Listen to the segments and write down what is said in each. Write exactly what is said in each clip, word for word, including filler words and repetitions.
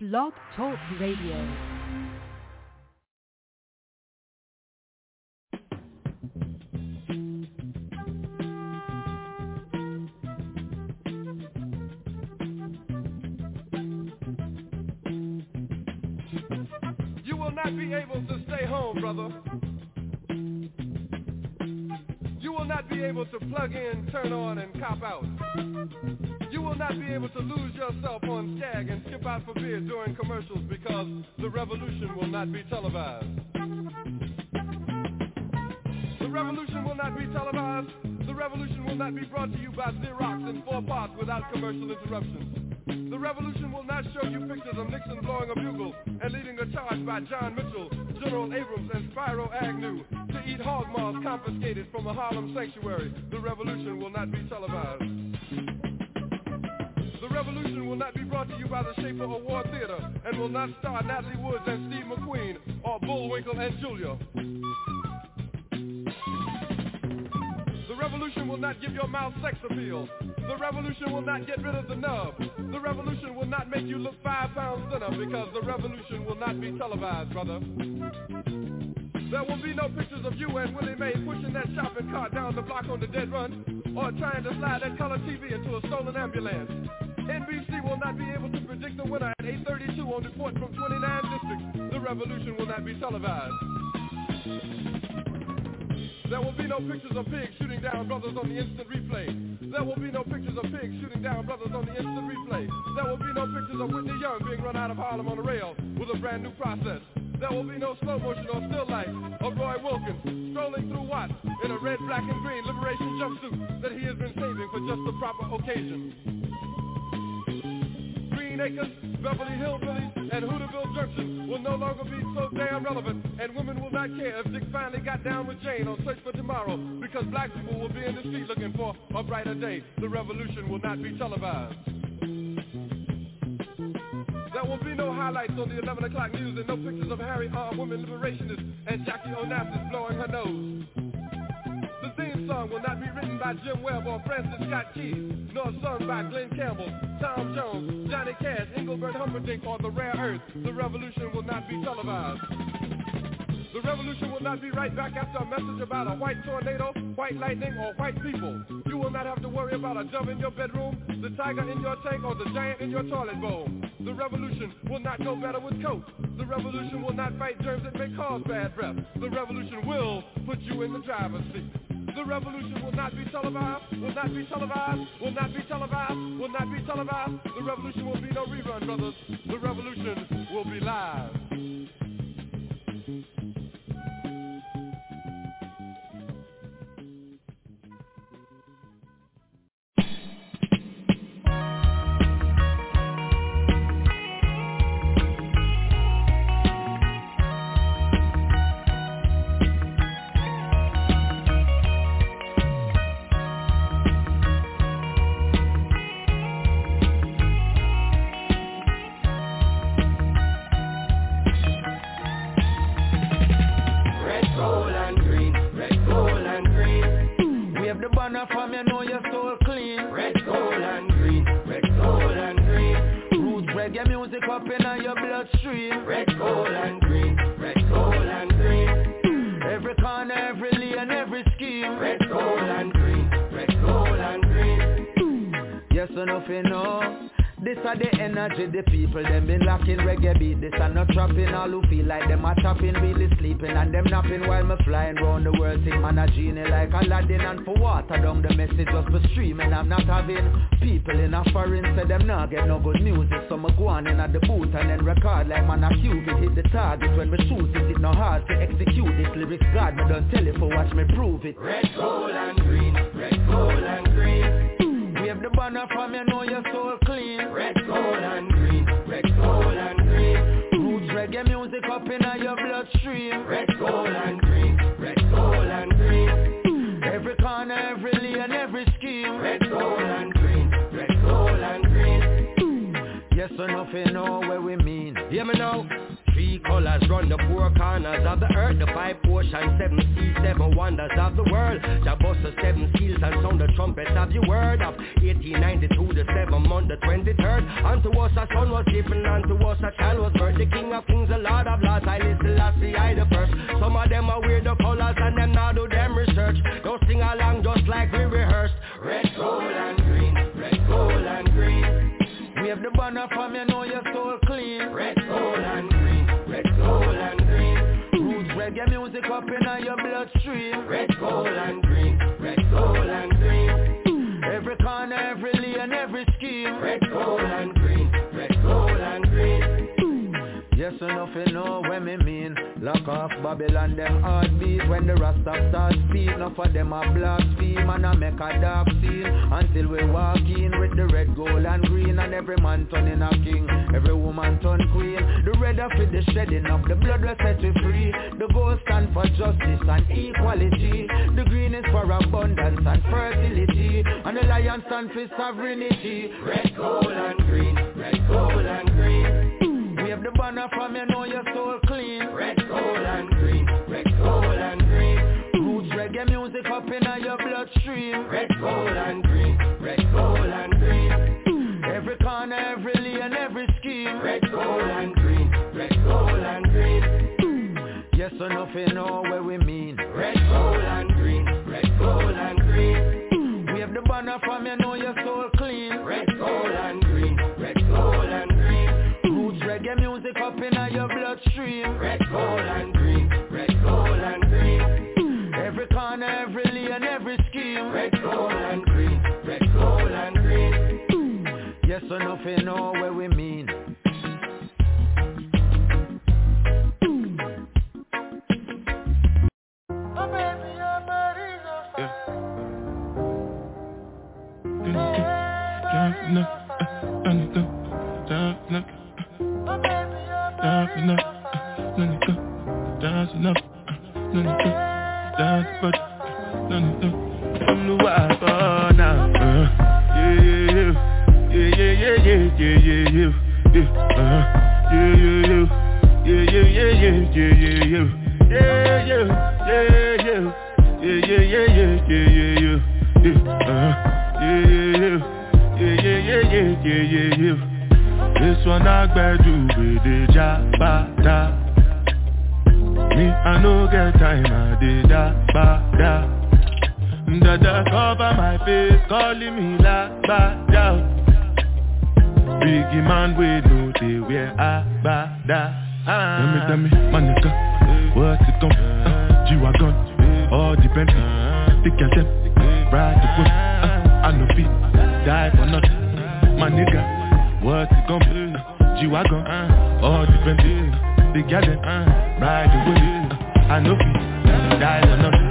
Blog Talk Radio. You will not be able to stay home, brother. You will not be able to plug in, turn on, and cop out. You will not be able to lose yourself on Skag and skip out for beer during commercials because the revolution will not be televised. The revolution will not be televised. The revolution will not be brought to you by Xerox in four parts without commercial interruptions. The revolution will not show you pictures of Nixon blowing a bugle and leading a charge by John Mitchell, General Abrams, and Spyro Agnew to eat hog maws confiscated from a Harlem sanctuary. The revolution will not be televised. The revolution will not be brought to you by the Schaefer Award Theater and will not star Natalie Woods and Steve McQueen or Bullwinkle and Julia. The revolution will not give your mouth sex appeal. The revolution will not get rid of the nub. The revolution will not make you look five pounds thinner because the revolution will not be televised, brother. There will be no pictures of you and Willie Mae pushing that shopping cart down the block on the dead run or trying to slide that color T V into a stolen ambulance. N B C will not be able to predict the winner at eight thirty-two on report from twenty-nine districts. The revolution will not be televised. There will be no pictures of pigs shooting down brothers on the instant replay. There will be no pictures of pigs shooting down brothers on the instant replay. There will be no pictures of Whitney Young being run out of Harlem on a rail with a brand new process. There will be no slow motion or still life of Roy Wilkins strolling through Watts in a red, black, and green liberation jumpsuit that he has been saving for just the proper occasion. Green Acres, Beverly Hillbillies, and Hooterville Junction will no longer be so damn relevant, and women will not care if Dick finally got down with Jane on Search for Tomorrow, because black people will be in the street looking for a brighter day. The revolution will not be televised. There will be no highlights on the eleven o'clock news and no pictures of Harry armed women liberationists and Jackie Onassis blowing her nose. The theme song will not be written by Jim Webb or Francis Scott Key, nor sung by Glenn Campbell, Tom Jones, Johnny Cash, Engelbert Humperdinck, or The Rare Earth. The revolution will not be televised. The revolution will not be right back after a message about a white tornado, white lightning, or white people. You will not have to worry about a dove in your bedroom, the tiger in your tank, or the giant in your toilet bowl. The revolution will not go better with Coke. The revolution will not fight germs that may cause bad breath. The revolution will put you in the driver's seat. The revolution will not be televised, will not be televised, will not be televised, will not be televised. The revolution will be no rerun, brothers. The revolution will be live. From you know your soul clean. Red, gold and green. Red, gold and green. Roots reggae music up in your bloodstream. Red, gold and green. Red, gold and green. Every corner, every lane, every scheme. Red, gold and green. Red, gold and green. Yes or nothing, no. This are the energy, the people, them been locking reggae beat. This are not trapping, all who feel like them are tapping, really sleeping, and them napping while me flying round the world. Think man a genie like Aladdin, and for water down the message just for streaming. I'm not having people in a foreign say them not get no good music. So me go on in at the booth and then record like man a cubit. Hit the target when me shoot it, it no hard to execute this. Lyrics God, me don't tell it for watch me prove it. Red, gold and green, red, gold and green. Wave the banner from you know your soul clean. Red, gold and green, red, gold and green. Roots reggae music up in your bloodstream. Red, gold and green, red, gold and green. Every corner, every lane, every scheme. Red, gold and green, red, gold and green. Yes or nothing, know where we mean. Hear me now. Three colors run the four corners of the earth. The five oceans, seven seas, seven wonders of the world. Jabossa, seven skills and sound the trumpets of your word. Of eighteen ninety-two, the seventh month, the twenty-third. Unto us a son was given, unto us a wear the colors and them now do them research. Don't sing along just like we rehearsed. Red, gold and green, red, gold and green. Wave the banner from you know your soul clean. Red, gold and green, red, gold and green. Roots reggae music up in your bloodstream. Red, gold and green, red, gold and green. Every corner, every lane, every scheme. Red, gold and green, red, gold and green. Yes, enough you know when me mean. Lock off Babylon, them heartbeat. When the Rasta start speak, enough of them a blaspheme. And I make a dark scene until we walk in with the red, gold and green. And every man turning a king, every woman turn queen. The red of it, the shedding of the blood will set you free. The gold stand for justice and equality. The green is for abundance and fertility. And the lion stand for sovereignty. Red, gold and green, red, gold and green. Wave the banner from you know your soul clean. Red, gold and green, red, gold and green. Roots reggae music up in your bloodstream. Red, gold and green, red, gold and green. Every corner, every lane, every scheme. Red, gold and green, red, gold and green. Yes, enough you know what we mean. Red, gold and green, red, gold and green. Wave the banner from you know your soul clean. Red, gold and green, red, gold and green. Reggae music up in your bloodstream. Red, gold and green, red, gold and green. Every corner, every lane, every scheme. Red, gold and green, red, gold and green. Yes, enough you know what we mean. Oh baby, your body's on fire. Dance enough, let it go. Dance enough, let it go. Dance but let it go. From the wild for now. Uh, yeah, yeah, yeah, yeah, yeah, yeah, yeah, yeah, yeah. Uh, yeah, yeah, yeah, yeah, yeah, yeah, yeah, yeah, yeah, yeah, yeah, yeah, yeah, yeah, yeah, yeah, yeah. Uh, yeah, yeah, yeah, yeah, yeah, yeah, yeah, yeah. This one I do with the jabba. Me I no get time I did da ba da. Dada cover my face calling me la ba da. Biggie man we know they wear a ba da. Tell me tell me my nigga, what's it come? Uh, G-Wagon, all the Bentley, stick at them, ride the whip. uh, I no fit, die for nothing, my nigga. What's it gon' be? Uh, G-Wagon, uh, all different things. Big gal, uh, ride the whip. uh, I know we die or nothing.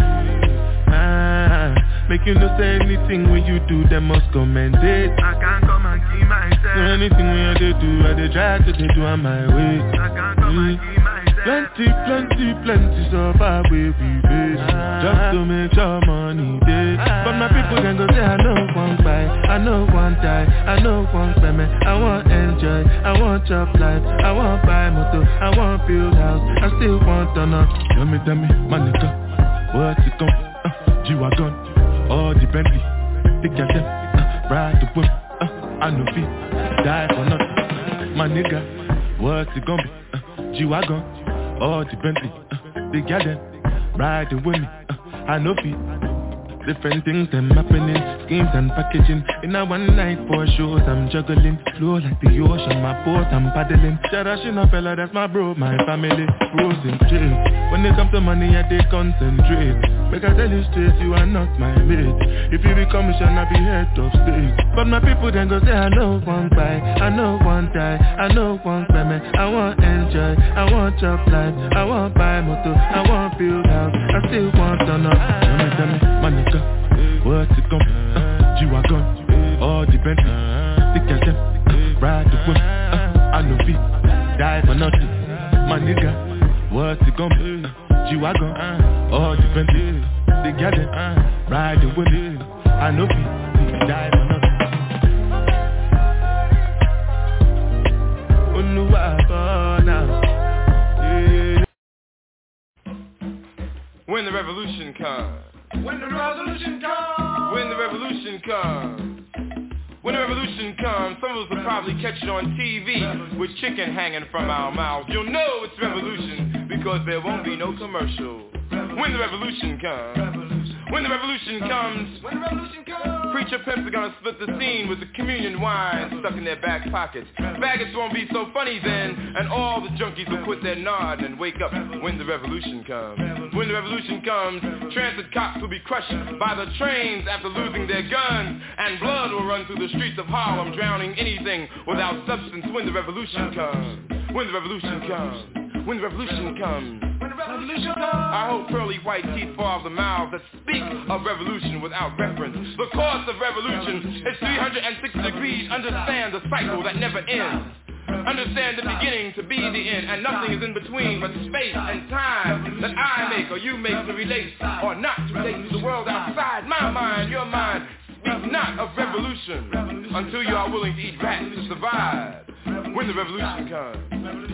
Uh, make you no say anything when you do, them must commend it. I can't come and keep myself. So anything when I do, I they try to do on my way. I can't come mm. and keep myself. Plenty, plenty, plenty so far we be face. uh, Just to make sure money day. uh, But my people can go say I know one buy, I know one die, I know one payment. I want enjoy, I want job life, I want buy motor, I want build house, I still want to know. Tell me, tell me, my nigga, what's it come? Uh, G-Wagon, all the Bentley, stick at them, uh, ride the whip. uh, I know feet, die for nothing. My nigga, what's it gonna be? Uh, G-Wagon, all the Bentley, uh, big garden, riding with me, uh, I know feet. Different things them happening, schemes and packaging. In a one night for shows I'm juggling. Flow like the ocean, my boat I'm paddling. Sharashina fella, that's my bro, my family. Bros in jail. When it comes to money I they concentrate. Make I tell you straight, you are not my mate. If you become mission, I be head of state. But my people then go say I know one buy, I know one die, I know one payment. I want enjoy, I want job life, I want buy motor, I want build house, I still want to know. Tell me, tell me, my nigga, what's it come? Uh, G-Wagon, all the Bentley, stick at them, ride the whip. uh, I know feet, die for nothing. My nigga, what's it gonna be? Uh, G-Wagon, all the Bentley, stick at them, ride the whip. I know feet, die for nothing. Oh no, I fall now. Yeah. When the revolution comes. When the revolution comes. When the revolution comes. When the revolution comes, some of us will probably catch it on T V with chicken hanging from our mouths. You'll know it's revolution because there won't be no commercial. When the revolution comes, when the revolution comes, when the revolution comes, preacher pimps are gonna split the scene with the communion wine stuck in their back pockets. Faggots won't be so funny then, and all the junkies will quit their nod and wake up when the revolution comes. When the revolution comes, transit cops will be crushed by the trains after losing their guns, and blood will run through the streets of Harlem, drowning anything without substance. When the revolution comes, when the revolution comes, when the revolution comes. When the revolution comes, I hope pearly white teeth fall off the mouths that speak of revolution without reference. The course of revolution is three hundred sixty degrees. Understand the cycle that never ends. Understand the beginning to be the end, and nothing is in between but space and time that I make or you make to relate or not to relate to the world outside. My mind, your mind, speak not of revolution until you are willing to eat rats to survive. When the revolution comes,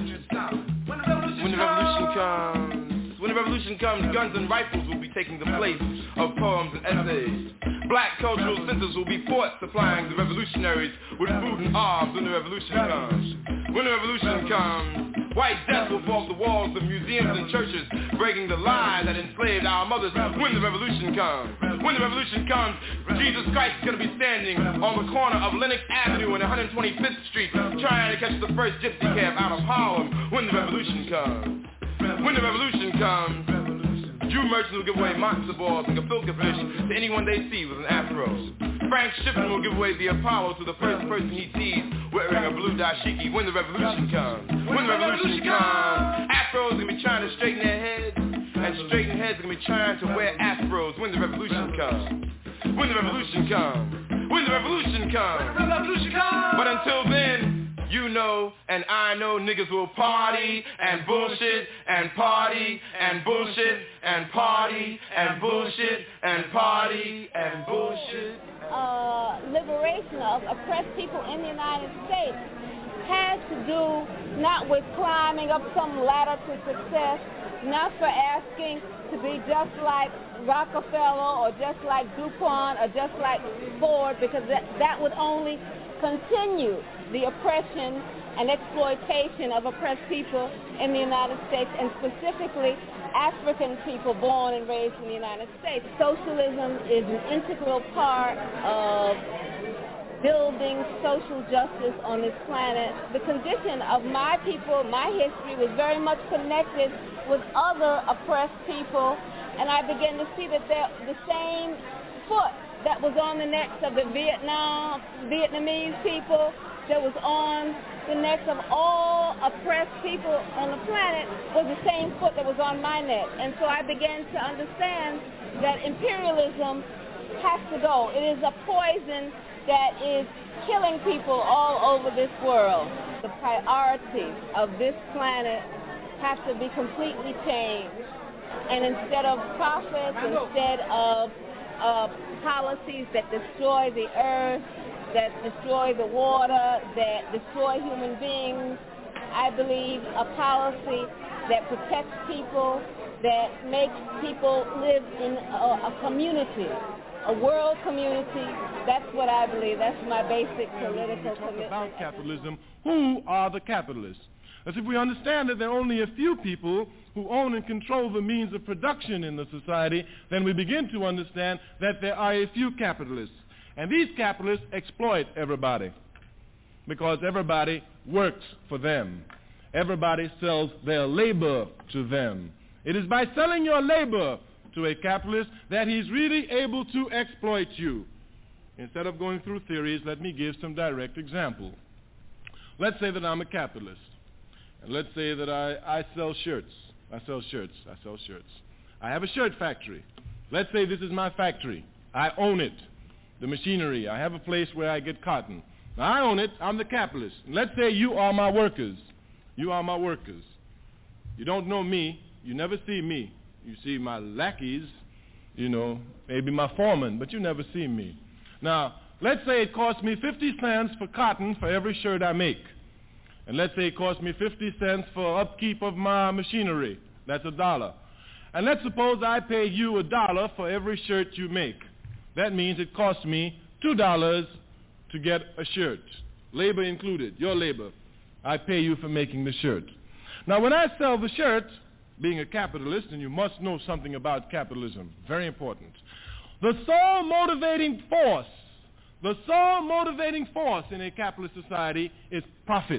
when the revolution comes, when the revolution comes, guns and rifles will be taking the place of poems and essays. Black cultural centers will be fought, supplying the revolutionaries with food and arms when the revolution comes. When the revolution comes, white death will fall off the walls of museums and churches, breaking the lie that enslaved our mothers. When the revolution comes, when the revolution comes, Jesus Christ is going to be standing on the corner of Lenox Avenue and one hundred twenty-fifth Street, trying to catch the first gypsy cab out of Harlem. When the revolution comes, when the revolution comes, Jew merchants will give away matzo balls and gefilte fish to anyone they see with an afro. Frank Shippen will give away the Apollo to the first person he sees wearing a blue dashiki. When the revolution comes, when the revolution comes, afros are going to be trying to straighten their heads, and straighten heads are going to be trying to wear afros. When the revolution comes, when the revolution comes, when the revolution comes, when the revolution comes. But until then, you know and I know niggas will party and bullshit and party and bullshit and party and bullshit and party and bullshit. Uh, liberation of oppressed people in the United States has to do not with climbing up some ladder to success, not for asking to be just like Rockefeller or just like DuPont or just like Ford, because that, that would only continue the oppression and exploitation of oppressed people in the United States, and specifically African people born and raised in the United States. Socialism is an integral part of building social justice on this planet. The condition of my people, my history, was very much connected with other oppressed people, and I began to see that the same foot that was on the necks of the Vietnam, Vietnamese people, that was on the necks of all oppressed people on the planet, was the same foot that was on my neck. And so I began to understand that imperialism has to go. It is a poison that is killing people all over this world. The priorities of this planet have to be completely changed. And instead of profits, instead of uh, policies that destroy the earth, that destroy the water, that destroy human beings, I believe a policy that protects people, that makes people live in a, a community, a world community. That's what I believe. That's my basic political commitment. About capitalism, who are the capitalists? As if we understand that there are only a few people who own and control the means of production in the society, then we begin to understand that there are a few capitalists. And these capitalists exploit everybody because everybody works for them. Everybody sells their labor to them. It is by selling your labor to a capitalist that he's really able to exploit you. Instead of going through theories, let me give some direct example. Let's say that I'm a capitalist. And let's say that I, I sell shirts. I sell shirts. I sell shirts. I have a shirt factory. Let's say this is my factory. I own it. The machinery. I have a place where I get cotton. Now, I own it. I'm the capitalist. And let's say you are my workers. You are my workers. You don't know me. You never see me. You see my lackeys, you know, maybe my foreman, but you never see me. Now, let's say it costs me fifty cents for cotton for every shirt I make. And let's say it costs me fifty cents for upkeep of my machinery. That's a dollar. And let's suppose I pay you a dollar for every shirt you make. That means it costs me two dollars to get a shirt, labor included, your labor. I pay you for making the shirt. Now, when I sell the shirt, being a capitalist, and you must know something about capitalism, very important, the sole motivating force, the sole motivating force in a capitalist society is profit.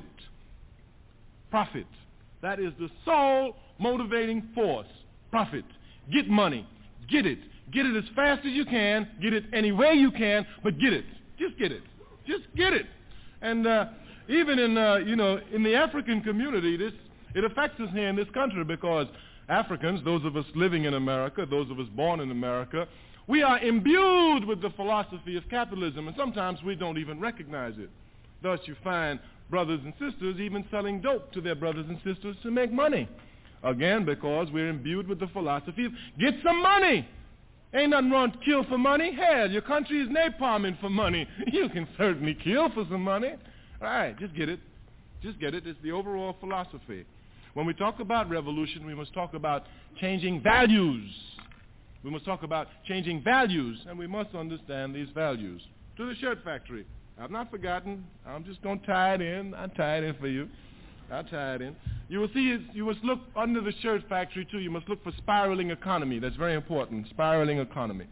Profit. That is the sole motivating force. Profit. Get money. Get it. Get it as fast as you can. Get it any way you can, but get it. Just get it. Just get it. And uh, even in, uh, you know, in the African community, this it affects us here in this country because Africans, those of us living in America, those of us born in America, we are imbued with the philosophy of capitalism, and sometimes we don't even recognize it. Thus, you find brothers and sisters even selling dope to their brothers and sisters to make money. Again, because we're imbued with the philosophy of get some money. Ain't nothing wrong to kill for money. Hell, your country is napalming for money. You can certainly kill for some money. All right, just get it. Just get it. It's the overall philosophy. When we talk about revolution, we must talk about changing values. We must talk about changing values, and we must understand these values. To the shirt factory. I've not forgotten. I'm just going to tie it in. I'll tie it in for you. I'll tie it in. You will see, you must look under the shirt factory, too. You must look for spiraling economy. That's very important, spiraling economy.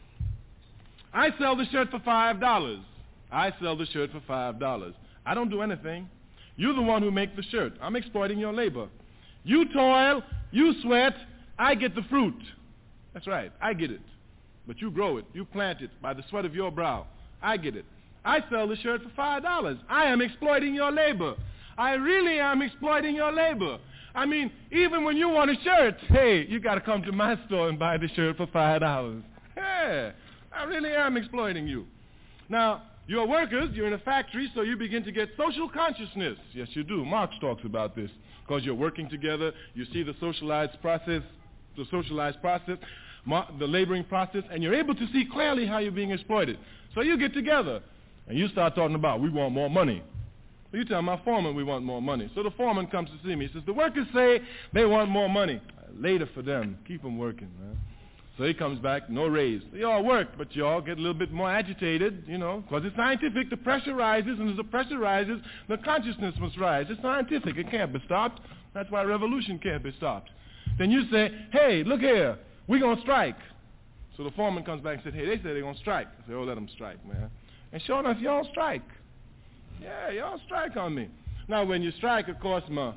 I sell the shirt for five dollars. I sell the shirt for five dollars. I don't do anything. You're the one who makes the shirt. I'm exploiting your labor. You toil, you sweat, I get the fruit. That's right, I get it. But you grow it, you plant it by the sweat of your brow. I get it. I sell the shirt for five dollars. I am exploiting your labor. I really am exploiting your labor. I mean, even when you want a shirt, hey, you got to come to my store and buy the shirt for five dollars. Hey, I really am exploiting you. Now, you're workers, you're in a factory, so you begin to get social consciousness. Yes, you do. Marx talks about this. Because you're working together, you see the socialized process, the socialized process, the laboring process, and you're able to see clearly how you're being exploited. So you get together, and you start talking about, we want more money. So you tell my foreman we want more money. So the foreman comes to see me. He says, the workers say they want more money. Later for them. Keep them working, man. So he comes back, no raise. They all work, but you all get a little bit more agitated, you know, because it's scientific. The pressure rises, and as the pressure rises, the consciousness must rise. It's scientific. It can't be stopped. That's why revolution can't be stopped. Then you say, hey, look here, we're going to strike. So the foreman comes back and says, hey, they say they're going to strike. I say, oh, let them strike, man. And sure enough, y'all strike. Yeah, y'all strike on me. Now, when you strike, of course, my,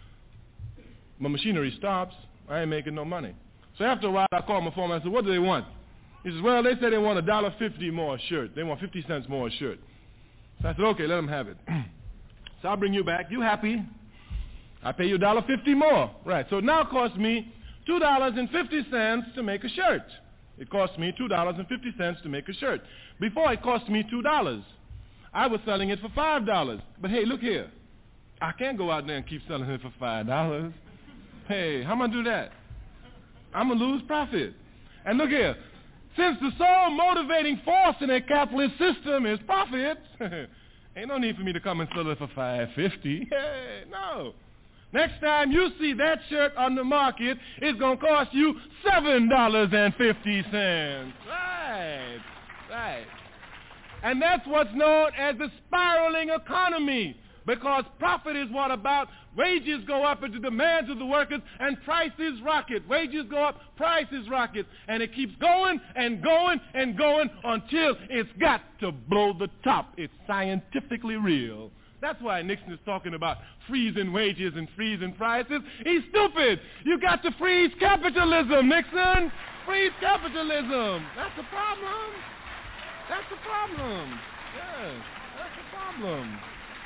my machinery stops. I ain't making no money. So after a while, I called my foreman. I said, what do they want? He says, well, they say they want a dollar fifty more a shirt. They want fifty cents more a shirt. So I said, okay, let them have it. So I'll bring you back. You happy? I pay you a dollar fifty more. Right. So it now costs me two dollars and fifty cents to make a shirt. It cost me two dollars and fifty cents to make a shirt. Before, it cost me two dollars. I was selling it for five dollars. But hey, look here. I can't go out there and keep selling it for five dollars. Hey, how am I going to do that? I'm going to lose profit. And look here. Since the sole motivating force in a capitalist system is profit, ain't no need for me to come and sell it for five fifty. Hey, no. Next time you see that shirt on the market, it's going to cost you seven dollars and fifty cents. Right, right. And that's what's known as the spiraling economy, because profit is what about wages go up into demands of the workers and prices rocket. Wages go up, prices rocket, and it keeps going and going and going until it's got to blow the top. It's scientifically real. That's why Nixon is talking about freezing wages and freezing prices. He's stupid. You got to freeze capitalism, Nixon. Freeze capitalism. That's the problem. That's the problem. Yes, that's the problem.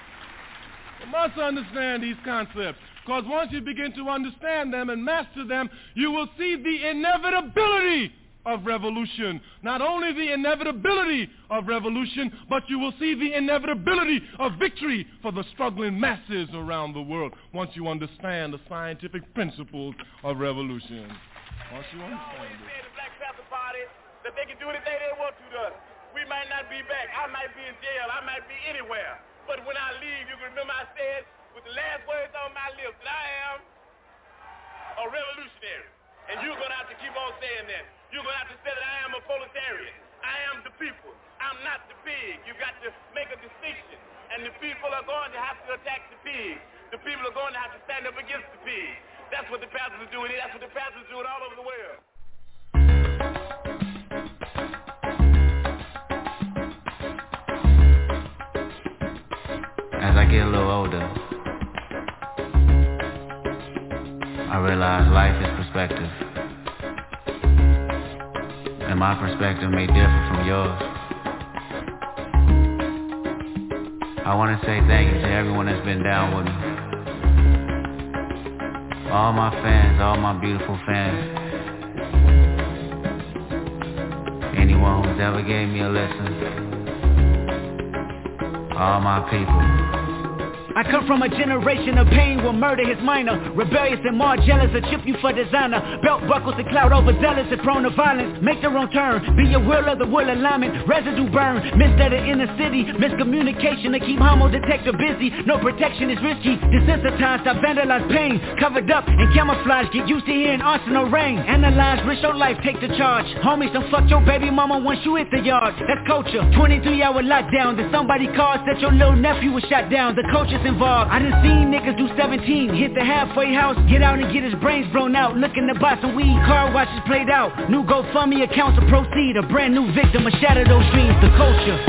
You must understand these concepts, because once you begin to understand them and master them, you will see the inevitability of revolution. Not only the inevitability of revolution, but you will see the inevitability of victory for the struggling masses around the world once you understand the scientific principles of revolution. Once you understand it. The Black Panther Party, that they can do anything they want to to us. We might not be back. I might be in jail. I might be anywhere. But when I leave, you can remember I said with the last words on my lips that I am a revolutionary. And you're going to have to keep on saying that. You're going to have to say that I am a proletarian. I am the people. I'm not the pig. You got to make a distinction. And the people are going to have to attack the pig. The people are going to have to stand up against the pig. That's what the pastors are doing here. That's what the pastors are doing all over the world. As I get a little older, I realize life is perspective. And my perspective may differ from yours. I want to say thank you to everyone that's been down with me. All my fans, all my beautiful fans. Anyone who's ever gave me a listen. All my people. I come from a generation of pain will murder his minor. Rebellious and more jealous, a chip you for designer. Belt buckles and cloud overzealous and prone to violence. Make their own turn, be aware of the will alignment. Residue burn, missed at the inner city. Miscommunication to keep homo detector busy. No protection is risky, desensitized, I vandalize pain. Covered up and camouflage, get used to hearing arsenal rain. Analyze, risk your life, take the charge. Homies, don't fuck your baby mama once you hit the yard. That's culture, twenty-three hour lockdown. Then somebody called, said your little nephew was shot down. The culture's involved. I done seen niggas do seventeen, hit the halfway house, get out and get his brains blown out. Looking to buy some weed, car washes played out. New GoFundMe accounts to proceed, a brand new victim, a shatter those dreams, the culture.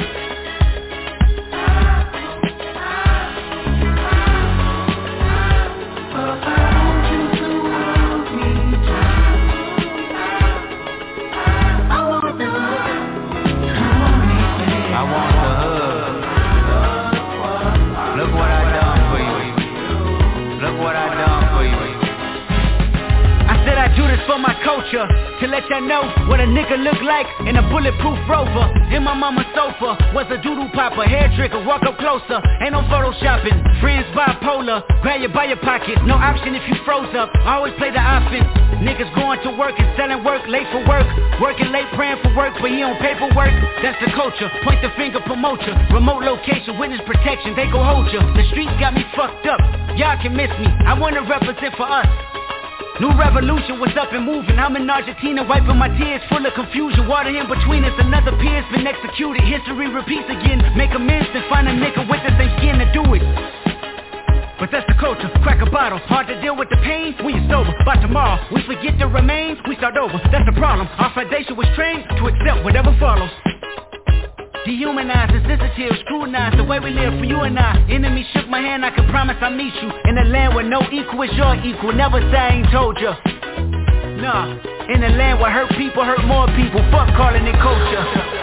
For my culture, to let y'all know what a nigga look like in a bulletproof Rover. In my mama's sofa was a doodle popper, hair trigger, walk up closer. Ain't no photoshopping, friends bipolar, grab you by your pocket, no option if you froze up. I always play the offense. Niggas going to work and selling work, late for work, working late praying for work, but he on paperwork. That's the culture. Point the finger, promote you. Remote location, witness protection, they go hold you. The streets got me fucked up. Y'all can miss me. I wanna represent for us. New revolution was up and moving. I'm in Argentina wiping my tears, full of confusion. Water in between us, another peer's been executed. History repeats again. Make amends and find a nigga with the same skin to do it. But that's the culture, crack a bottle. Hard to deal with the pain when you're sober. By tomorrow, we forget the remains, we start over. That's the problem. Our foundation was trained to accept whatever follows. Dehumanized, insensitive, scrutinized the way we live for you and I. Enemy shook my hand, I can promise I'll meet you in a land where no equal is your equal. Never say I ain't told ya. Nah, in a land where hurt people hurt more people. Fuck calling it culture.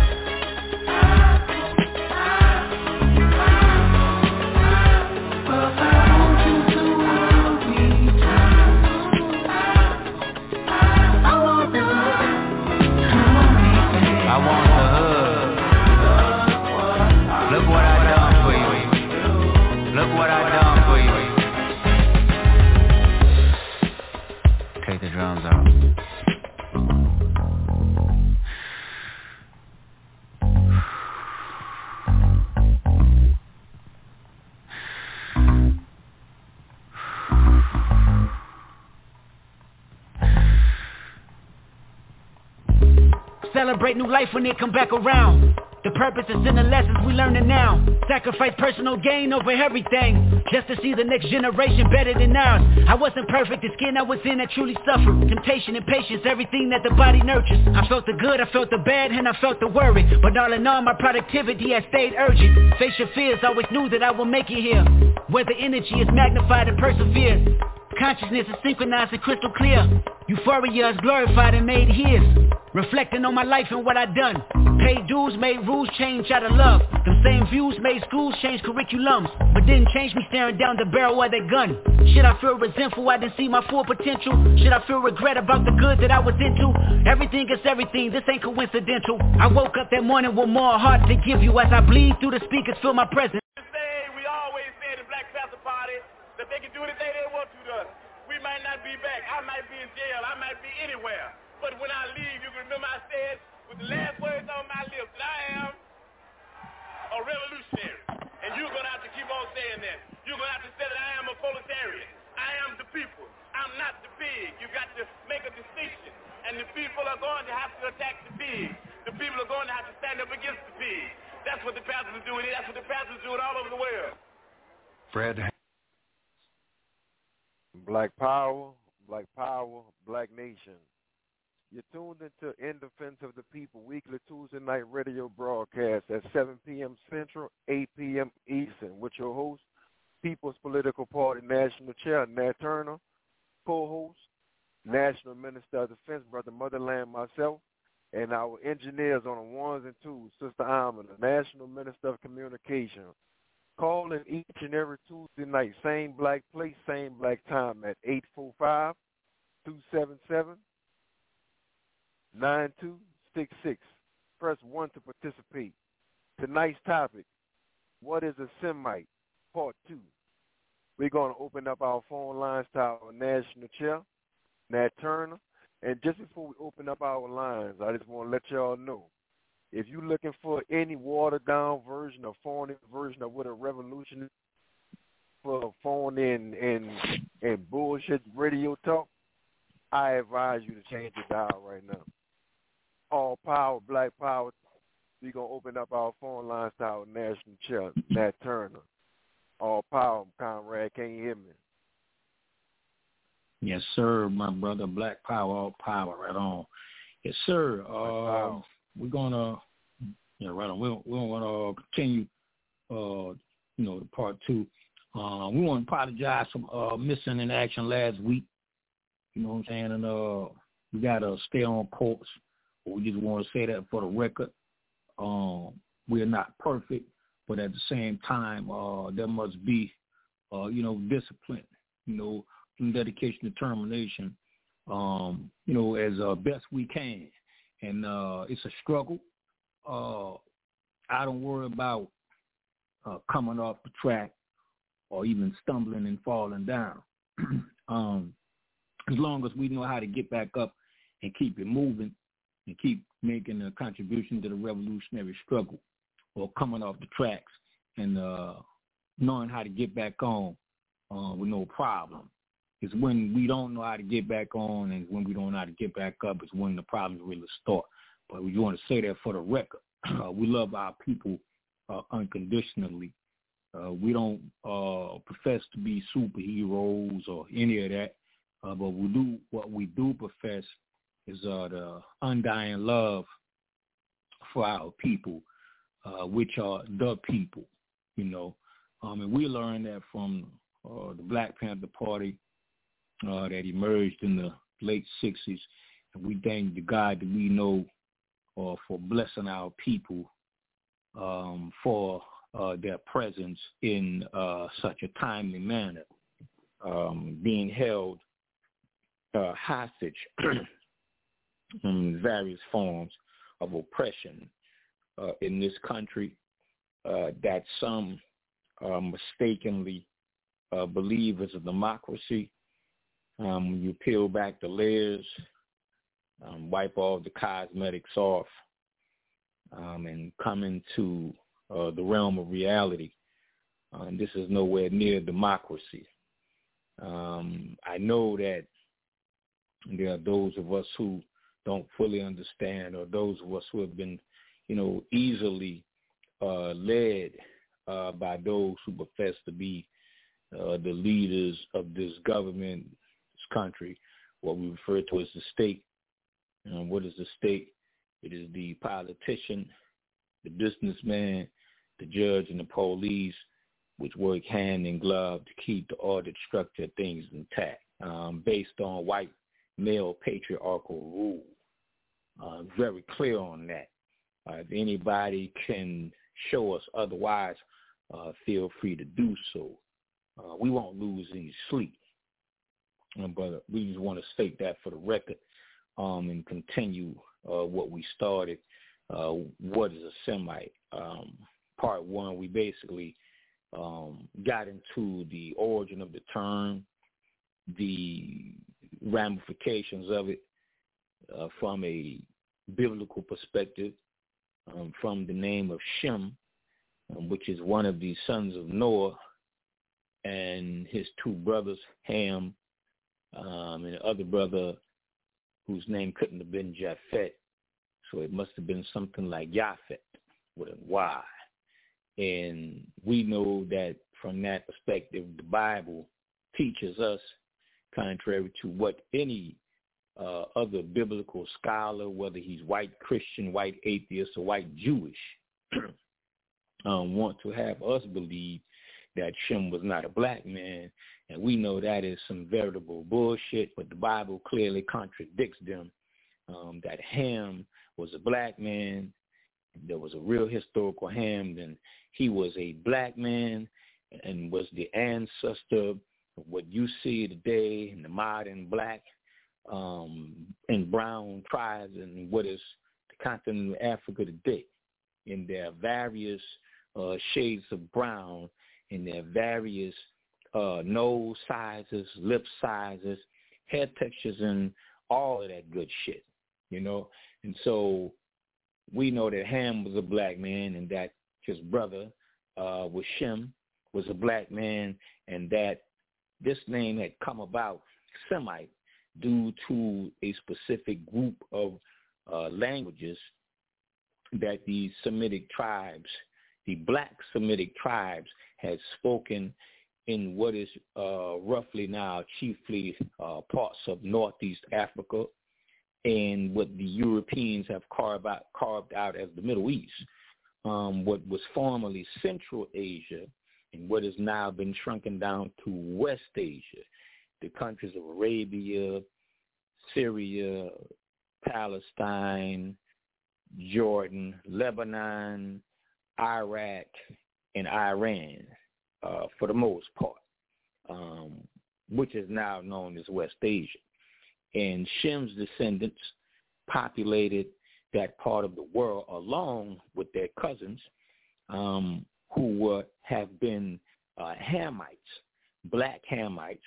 Celebrate new life when they come back around. The purpose is in the lessons we learning now. Sacrifice personal gain over everything, just to see the next generation better than ours. I wasn't perfect, the skin I was in I truly suffered. Temptation and patience, everything that the body nurtures. I felt the good, I felt the bad, and I felt the worry. But all in all, my productivity has stayed urgent. Face your fears, always knew that I would make it here. Where the energy is magnified and persevered. Consciousness is synchronized and crystal clear. Euphoria is glorified and made his. Reflecting on my life and what I done. Paid dues, made rules change out of love. The same views made schools change curriculums, but didn't change me staring down the barrel of their gun. Should I feel resentful I didn't see my full potential? Should I feel regret about the good that I was into? Everything is everything, this ain't coincidental. I woke up that morning with more heart to give you. As I bleed through the speakers, feel my presence. We always say in the Black Panther Party that they can do anything they want to to us. We might not be back. I might be in jail. I might be anywhere. But when I leave, you can remember I said with the last words on my lips that I am a revolutionary. And you're going to have to keep on saying that. You're going to have to say that I am a proletarian. I am the people. I'm not the pig. You got to make a distinction. And the people are going to have to attack the pig. The people are going to have to stand up against the pigs. That's what the pastors are doing. That's what the pastors are doing all over the world. Fred. Black Power, Black Power, Black Nation. You're tuned into In Defense of the People weekly Tuesday night radio broadcast at seven p.m. Central, eight p.m. Eastern with your host, People's Political Party National Chair, Nat Turner, co-host, National Minister of Defense, Brother Motherland, myself, and our engineers on the ones and twos, Sister Alma, the National Minister of Communication. Call in each and every Tuesday night, same black place, same black time at eight four five, two seven seven, nine two six six. Press one to participate. Tonight's topic, what is a Semite? Part two. We're going to open up our phone lines to our National Chair, Nat Turner. And just before we open up our lines, I just want to let y'all know, if you're looking for any watered-down version or phony version of what a revolution is, for a phone in and, and bullshit radio talk, I advise you to change your dial right now. All power, black power. We're going to open up our phone lines to our National Chair, Nat Turner. All power, comrade. Can you hear me? Yes, sir, my brother. Black power, all power, right on. Yes, sir. Uh, we're gonna, yeah, right on. We we want to uh, continue, uh, you know, the part two. Uh, we want to apologize for uh, missing in action last week. You know what I'm saying? And uh, we gotta stay on course. We just want to say that for the record. Um, we're not perfect, but at the same time, uh, there must be, uh, you know, discipline. You know. Dedication, determination, um, you know, as uh, best we can. And uh, it's a struggle. Uh, I don't worry about uh, coming off the track or even stumbling and falling down. um, as long as we know how to get back up and keep it moving and keep making a contribution to the revolutionary struggle or coming off the tracks and uh, knowing how to get back on uh, with no problem. It's when we don't know how to get back on and when we don't know how to get back up is when the problems really start. But we want to say that for the record. Uh, we love our people uh, unconditionally. Uh, we don't uh, profess to be superheroes or any of that. Uh, but we do what we do profess is uh, the undying love for our people, uh, which are the people, you know. Um, and we learned that from uh, the Black Panther Party, Uh, that emerged in the late sixties, and we thank the God that we know uh, for blessing our people um, for uh, their presence in uh, such a timely manner, um, being held uh, hostage in various forms of oppression uh, in this country uh, that some uh, mistakenly uh, believe is a democracy. Um, when you peel back the layers, um, wipe all the cosmetics off, um, and come into uh, the realm of reality, um, this is nowhere near democracy. Um, I know that there are those of us who don't fully understand, or those of us who have been, you know, easily uh, led uh, by those who profess to be uh, the leaders of this government, country, what we refer to as the state. Um, what is the state? It is the politician, the businessman, the judge, and the police, which work hand in glove to keep the ordered structure of things intact, um, based on white male patriarchal rule. Uh, very clear on that. Uh, if anybody can show us otherwise, uh, feel free to do so. Uh, we won't lose any sleep. Um, but we just want to state that for the record um, and continue uh, what we started. Uh, what is a Semite? Um, part one, we basically um, got into the origin of the term, the ramifications of it uh, from a biblical perspective, um, from the name of Shem, um, which is one of the sons of Noah, and his two brothers, Ham, Um, and the other brother whose name couldn't have been Japhet. So it must have been something like Japhet with a Y. And we know that from that perspective, the Bible teaches us, contrary to what any uh, other biblical scholar, whether he's white Christian, white atheist, or white Jewish, um, want to have us believe that Shem was not a black man. And we know that is some veritable bullshit, but the Bible clearly contradicts them, um, that Ham was a black man. There was a real historical Ham, and he was a black man and was the ancestor of what you see today in the modern black um, and brown tribes in what is the continent of Africa today. In their various uh, shades of brown, in their various uh, nose sizes, lip sizes, hair textures, and all of that good shit, you know. And so we know that Ham was a black man, and that his brother uh, was Shem, was a black man, and that this name had come about, Semite, due to a specific group of uh, languages that the Semitic tribes, the black Semitic tribes, had spoken in what is uh, roughly now chiefly uh, parts of Northeast Africa, and what the Europeans have carved out, carved out as the Middle East, um, what was formerly Central Asia, and what has now been shrunken down to West Asia, the countries of Arabia, Syria, Palestine, Jordan, Lebanon, Iraq, and Iran, uh, for the most part, um, which is now known as West Asia. And Shem's descendants populated that part of the world along with their cousins, um, who were, have been uh, Hamites, black Hamites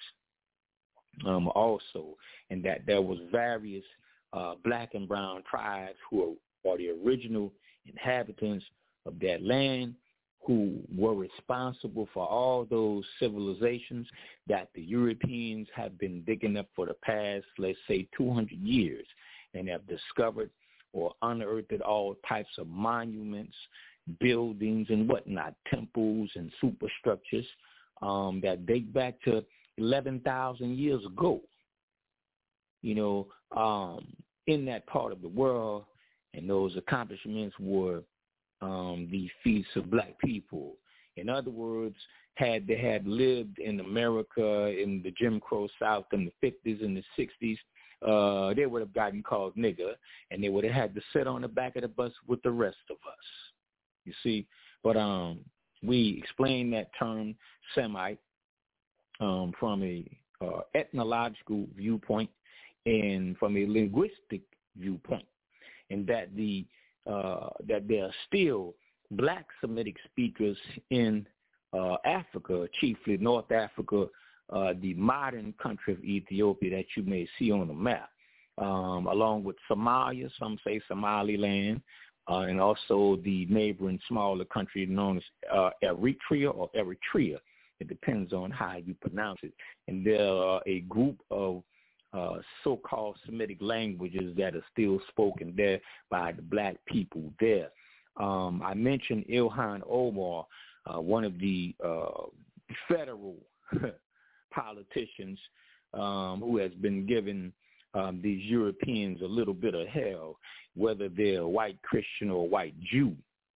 um, also, and that there was various uh, black and brown tribes who are, are the original inhabitants of that land, who were responsible for all those civilizations that the Europeans have been digging up for the past, let's say, two hundred years, and have discovered or unearthed all types of monuments, buildings, and whatnot, temples and superstructures um, that date back to eleven thousand years ago, you know, um, in that part of the world. And those accomplishments were Um, the feats of black people. In other words, had they had lived in America in the Jim Crow South in the fifties and the sixties, uh, they would have gotten called nigger, and they would have had to sit on the back of the bus with the rest of us. You see, but um, we explain that term Semite um, from a uh, ethnological viewpoint and from a linguistic viewpoint, and that the Uh, that there are still black Semitic speakers in uh, Africa, chiefly North Africa, uh, the modern country of Ethiopia that you may see on the map, um, along with Somalia, some say Somaliland, uh, and also the neighboring smaller country known as uh, Eritrea or Eritrea. It depends on how you pronounce it. And there are a group of Uh, so-called Semitic languages that are still spoken there by the black people there. Um, I mentioned Ilhan Omar, uh, one of the uh, federal politicians um, who has been giving um, these Europeans a little bit of hell, whether they're a white Christian or a white Jew.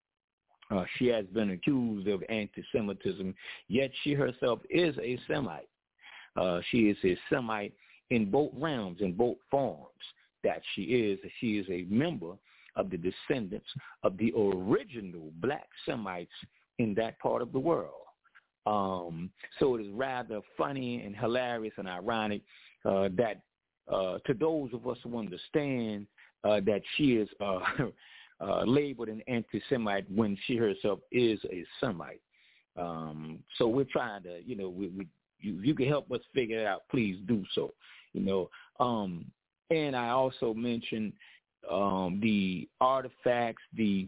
Uh, she has been accused of anti-Semitism, yet she herself is a Semite. Uh, she is a Semite in both realms, in both forms, that she is. She is a member of the descendants of the original black Semites in that part of the world. Um, so it is rather funny and hilarious and ironic uh, that uh, to those of us who understand uh, that she is uh, uh, labeled an anti-Semite when she herself is a Semite. Um, so we're trying to, you know, we, we you, you can help us figure it out, please do so. You know, um, and I also mentioned um, the artifacts, the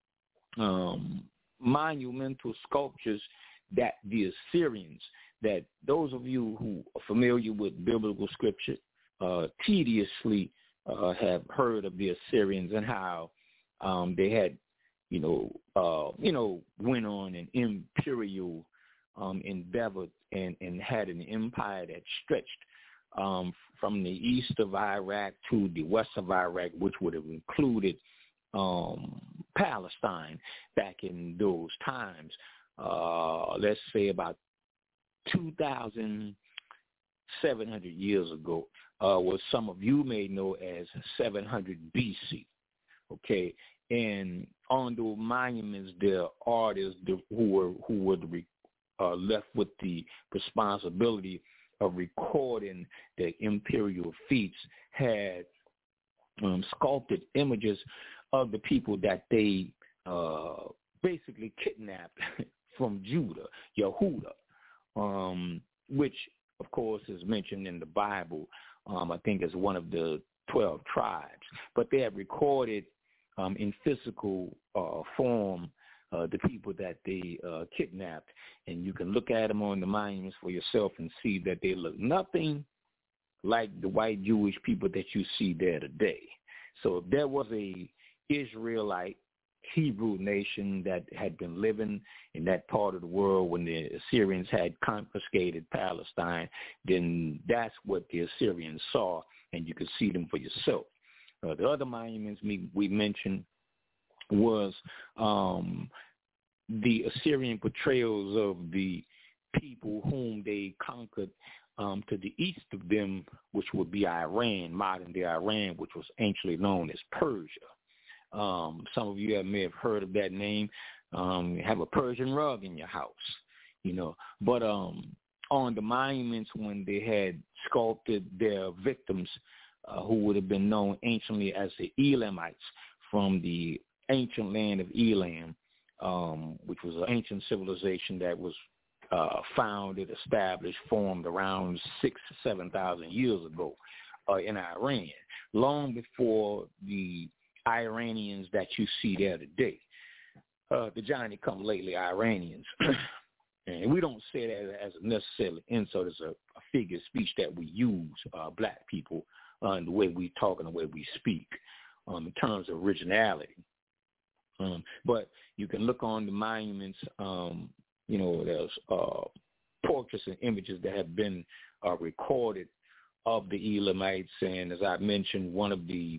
um, monumental sculptures that the Assyrians, that those of you who are familiar with biblical scripture, uh, tediously uh, have heard of the Assyrians and how um, they had, you know, uh, you know, went on an imperial um, endeavor and, and had an empire that stretched um, from the east of Iraq to the west of Iraq, which would have included um, Palestine back in those times. Uh, let's say about two thousand seven hundred years ago, uh, what some of you may know as seven hundred B C. Okay, and on the monuments, there are artists who were who were the, uh, left with the responsibility of recording the imperial feats, had um, sculpted images of the people that they uh, basically kidnapped from Judah, Yehuda, um, which, of course, is mentioned in the Bible, um, I think as one of the twelve tribes. But they have recorded um, in physical uh, form uh, the people that they uh, kidnapped. And you can look at them on the monuments for yourself and see that they look nothing like the white Jewish people that you see there today. So if there was a Israelite Hebrew nation that had been living in that part of the world when the Assyrians had confiscated Palestine, then that's what the Assyrians saw, and you could see them for yourself. Uh, the other monuments we, we mentioned was um, the Assyrian portrayals of the people whom they conquered um, to the east of them, which would be Iran, modern-day Iran, which was anciently known as Persia. Um, some of you may have heard of that name. Um, you have a Persian rug in your house, you know. But um, on the monuments, when they had sculpted their victims, uh, who would have been known anciently as the Elamites, from the ancient land of Elam, um, which was an ancient civilization that was uh, founded, established, formed around six, seven thousand years ago uh, in Iran, long before the Iranians that you see there today, uh, the Johnny come lately Iranians. And we don't say that as a necessarily insult, it's a, a figure of speech that we use, uh, black people, uh, in the way we talk and the way we speak, um, in terms of originality. Um, but you can look on the monuments, um, you know, there's uh, portraits and images that have been uh, recorded of the Elamites. And as I mentioned, one of the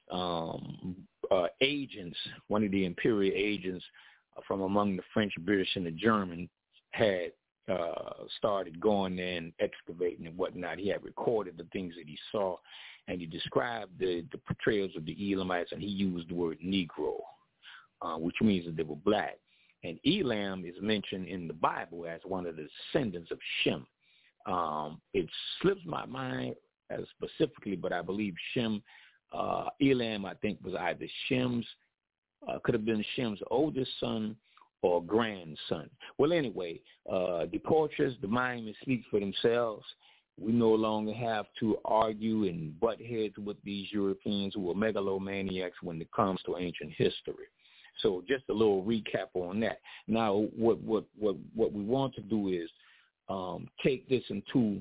um, uh, agents, one of the imperial agents from among the French, British, and the German had uh, started going there and excavating and whatnot. He had recorded the things that he saw, and he described the, the portrayals of the Elamites, and he used the word Negro, uh, which means that they were black. And Elam is mentioned in the Bible as one of the descendants of Shem. Um, it slips my mind as specifically, but I believe Shem, uh, Elam, I think, was either Shem's, uh, could have been Shem's oldest son or grandson. Well, anyway, uh, the portraits, the monuments speak for themselves. We no longer have to argue and butt heads with these Europeans who are megalomaniacs when it comes to ancient history. So just a little recap on that. Now, what what what, what we want to do is um, take this into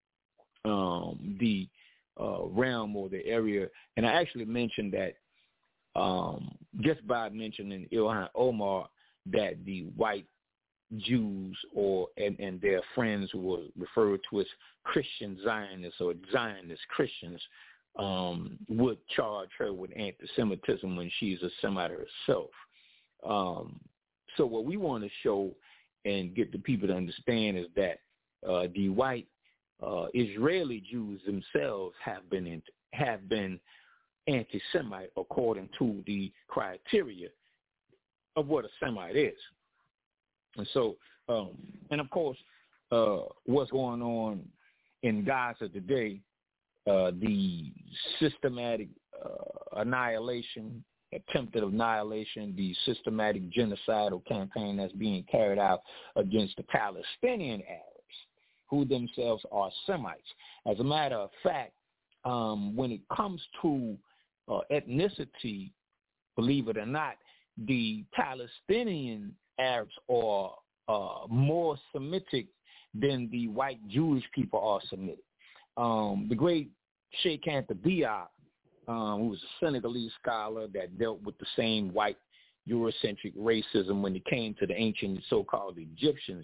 um, the uh, realm or the area, and I actually mentioned that um, just by mentioning Ilhan Omar, that the white Jews or and, and their friends who were referred to as Christian Zionists or Zionist Christians um, would charge her with anti-Semitism when she's a Semite herself. Um, so what we want to show and get the people to understand is that uh, the white uh, Israeli Jews themselves have been in, have been anti-Semite according to the criteria of what a Semite is. And so, um, and of course, uh, what's going on in Gaza today, uh, the systematic uh, annihilation, attempted annihilation, the systematic genocidal campaign that's being carried out against the Palestinian Arabs, who themselves are Semites. As a matter of fact, um, when it comes to uh, ethnicity, believe it or not, the Palestinian Arabs are uh, more Semitic than the white Jewish people are Semitic. Um, the great Sheikh Anta Diop, um, who was a Senegalese scholar that dealt with the same white Eurocentric racism when it came to the ancient so-called Egyptians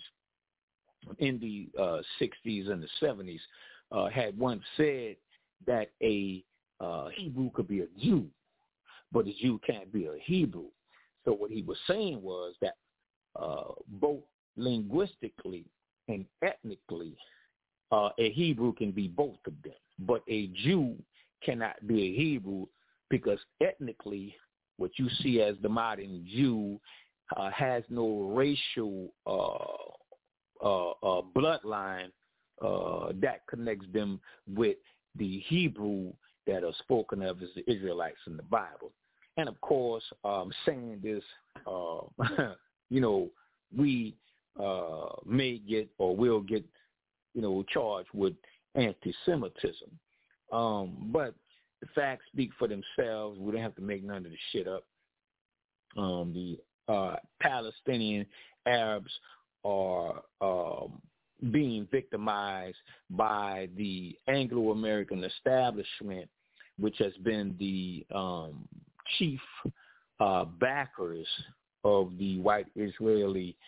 in the uh, sixties and the seventies, uh, had once said that a uh, Hebrew could be a Jew, but a Jew can't be a Hebrew. So what he was saying was that uh, both linguistically and ethnically, uh, a Hebrew can be both of them, but a Jew cannot be a Hebrew because ethnically, what you see as the modern Jew uh, has no racial uh, uh, uh, bloodline uh, that connects them with the Hebrew that are spoken of as the Israelites in the Bible. And of course, um, saying this, uh, you know, we uh, may get or will get, you know, charged with anti-Semitism. Um, but the facts speak for themselves. We don't have to make none of the shit up. Um, the uh, Palestinian Arabs are um, being victimized by the Anglo-American establishment, which has been the um, chief uh, backers of the white Israeli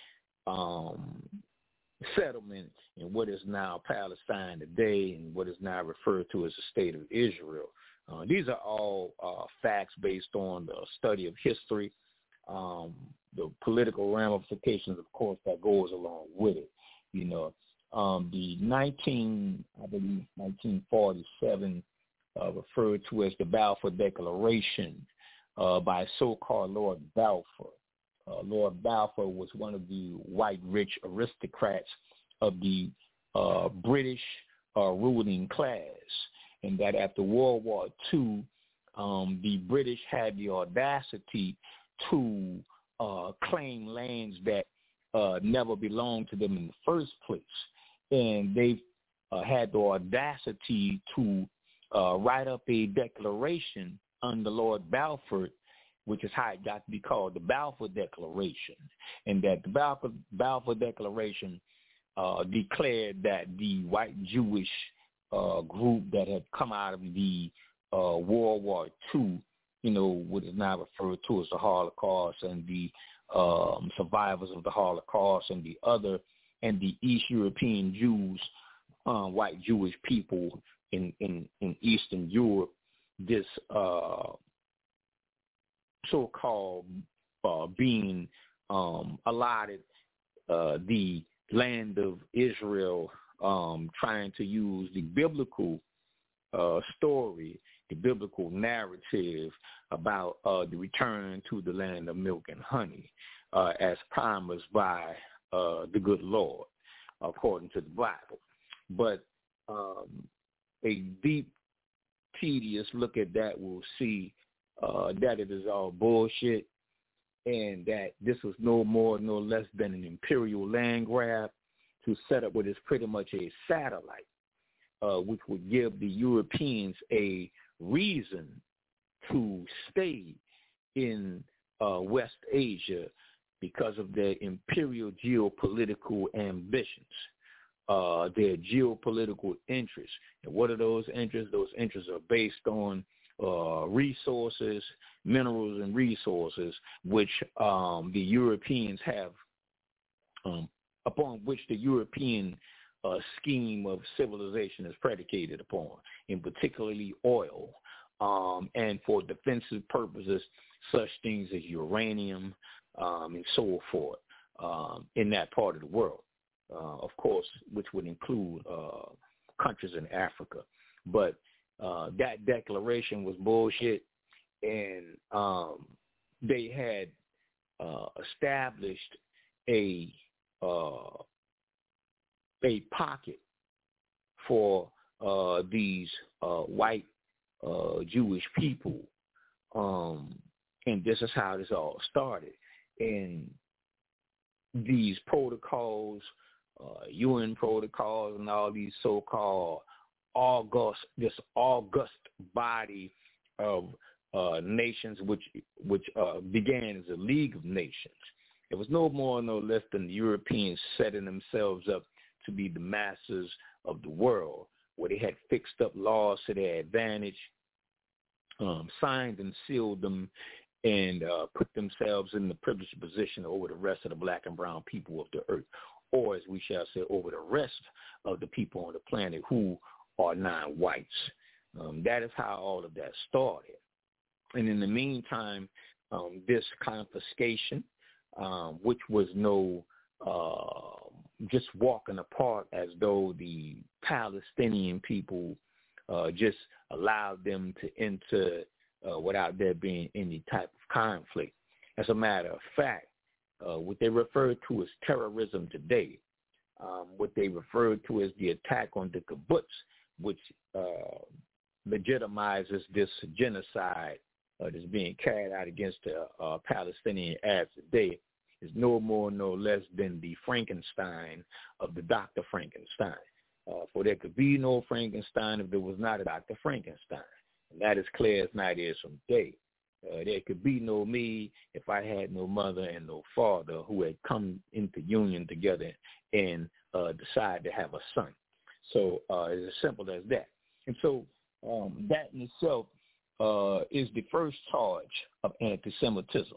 um, settlement in what is now Palestine today and what is now referred to as the State of Israel. Uh, these are all uh, facts based on the study of history, um, the political ramifications, of course, that goes along with it. You know, um, the nineteen, I believe, nineteen forty-seven, uh, referred to as the Balfour Declaration uh, by so-called Lord Balfour. Uh, Lord Balfour was one of the white rich aristocrats of the uh, British uh, ruling class, and that after World War Two, um, the British had the audacity to uh, claim lands that uh, never belonged to them in the first place, and they uh, had the audacity to uh, write up a declaration under Lord Balfour, which is how it got to be called the Balfour Declaration, and that the Balfour, Balfour Declaration uh, declared that the white Jewish uh, group that had come out of the uh, World War Two, you know, what is now referred to as the Holocaust, and the um, survivors of the Holocaust, and the other, and the East European Jews, uh, white Jewish people in, in, in Eastern Europe, this uh, so-called uh, being um, allotted uh, the land of Israel, um, trying to use the biblical uh, story, the biblical narrative about uh, the return to the land of milk and honey uh, as promised by uh, the good Lord, according to the Bible. But um, a deep, tedious look at that will see uh, that it is all bullshit, and that this was no more, no less than an imperial land grab to set up what is pretty much a satellite, uh, which would give the Europeans a reason to stay in uh, West Asia because of their imperial geopolitical ambitions, uh, their geopolitical interests. And what are those interests? Those interests are based on uh, resources, minerals and resources, which um, the Europeans have, um, upon which the European uh, scheme of civilization is predicated upon, in particularly oil, um, and for defensive purposes, such things as uranium um, and so forth um, in that part of the world, uh, of course, which would include uh, countries in Africa. But uh, that declaration was bullshit, and um, they had uh, established a uh, a pocket for uh, these uh, white uh, Jewish people, um, and this is how this all started. And these protocols, uh, U N protocols, and all these so-called august, this august body of uh, nations, which which uh, began as a League of Nations. It was no more, no less than the Europeans setting themselves up to be the masters of the world, where they had fixed up laws to their advantage, um, signed and sealed them and uh, put themselves in the privileged position over the rest of the black and brown people of the earth, or as we shall say, over the rest of the people on the planet who are non-whites. Um, that is how all of that started. And in the meantime, um, this confiscation, um, which was no uh, just walking apart as though the Palestinian people uh, just allowed them to enter uh, without there being any type of conflict. As a matter of fact, uh, what they refer to as terrorism today, um, what they refer to as the attack on the kibbutz, which uh, legitimizes this genocide uh, that's being carried out against the uh, Palestinian Arabs today, is no more, no less than the Frankenstein of the Doctor Frankenstein. Uh, for there could be no Frankenstein if there was not a Doctor Frankenstein. And that is clear as night is from day. Uh, there could be no me if I had no mother and no father who had come into union together and uh, decided to have a son. So uh, it's as simple as that. And so um, that in itself uh, is the first charge of anti-Semitism.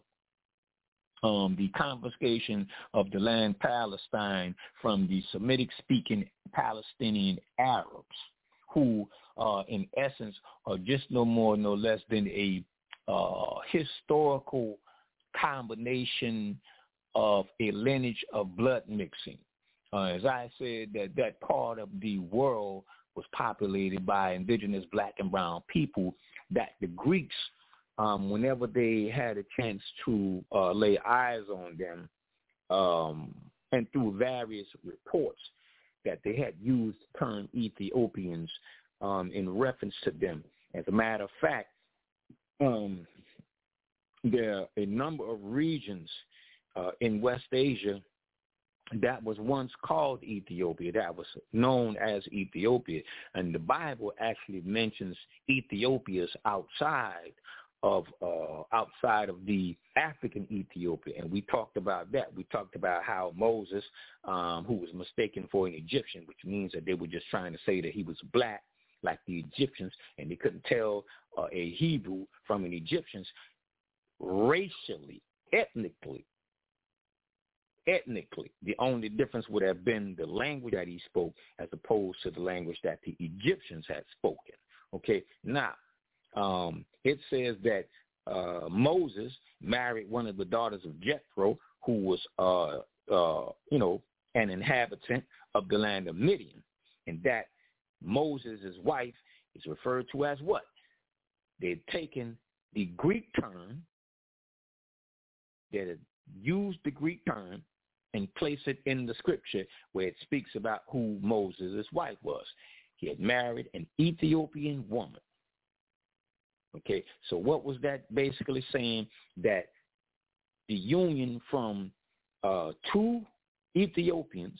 Um, the confiscation of the land Palestine from the Semitic-speaking Palestinian Arabs, who uh, in essence are just no more, no less than a uh, historical combination of a lineage of blood mixing. Uh, as I said, that that part of the world was populated by indigenous black and brown people that the Greeks, Um, whenever they had a chance to uh, lay eyes on them, um, and through various reports that they had used the term Ethiopians um, in reference to them. As a matter of fact, um, there are a number of regions uh, in West Asia that was once called Ethiopia, that was known as Ethiopia. And the Bible actually mentions Ethiopias outside of uh, outside of the African Ethiopia, and we talked about that. We talked about how Moses, um, who was mistaken for an Egyptian, which means that they were just trying to say that he was black like the Egyptians, and they couldn't tell uh, a Hebrew from an Egyptian racially, ethnically. Ethnically, the only difference would have been the language that he spoke as opposed to the language that the Egyptians had spoken. Okay, now, Um, it says that uh, Moses married one of the daughters of Jethro, who was, uh, uh, you know, an inhabitant of the land of Midian, and that Moses' wife is referred to as what? They'd taken the Greek term, they had used the Greek term and placed it in the scripture where it speaks about who Moses' wife was. He had married an Ethiopian woman. Okay, so what was that basically saying? That the union from uh, two Ethiopians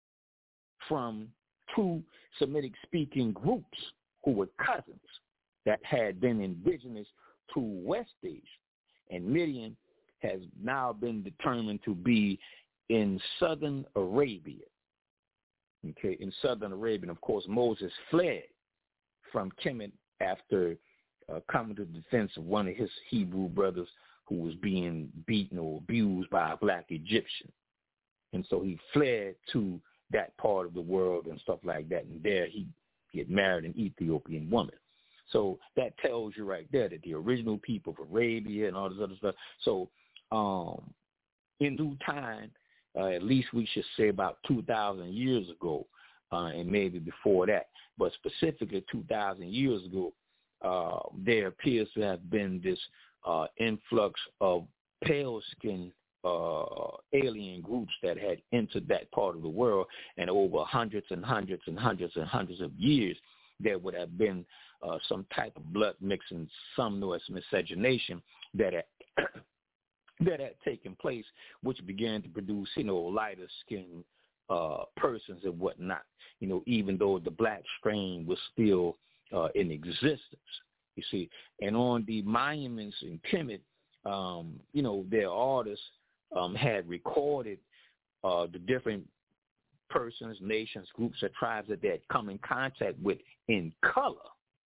from two Semitic-speaking groups who were cousins that had been indigenous to West Asia, and Midian has now been determined to be in southern Arabia. Okay, in southern Arabia, and of course Moses fled from Kemet after Uh, coming to the defense of one of his Hebrew brothers who was being beaten or abused by a black Egyptian. And so he fled to that part of the world and stuff like that. And there he get married an Ethiopian woman. So that tells you right there that the original people of Arabia and all this other stuff. So um, in due time, uh, at least we should say about two thousand years ago, uh, and maybe before that, but specifically two thousand years ago, Uh, there appears to have been this uh, influx of pale-skinned uh, alien groups that had entered that part of the world, and over hundreds and hundreds and hundreds and hundreds of years, there would have been uh, some type of blood mixing, some noise miscegenation that had, that had taken place, which began to produce, you know, lighter-skinned uh, persons and whatnot, you know, even though the black strain was still Uh, in existence, you see. And on the monuments in Kemet, um, you know, their artists um, had recorded uh, the different persons, nations, groups, or tribes that they had come in contact with in color.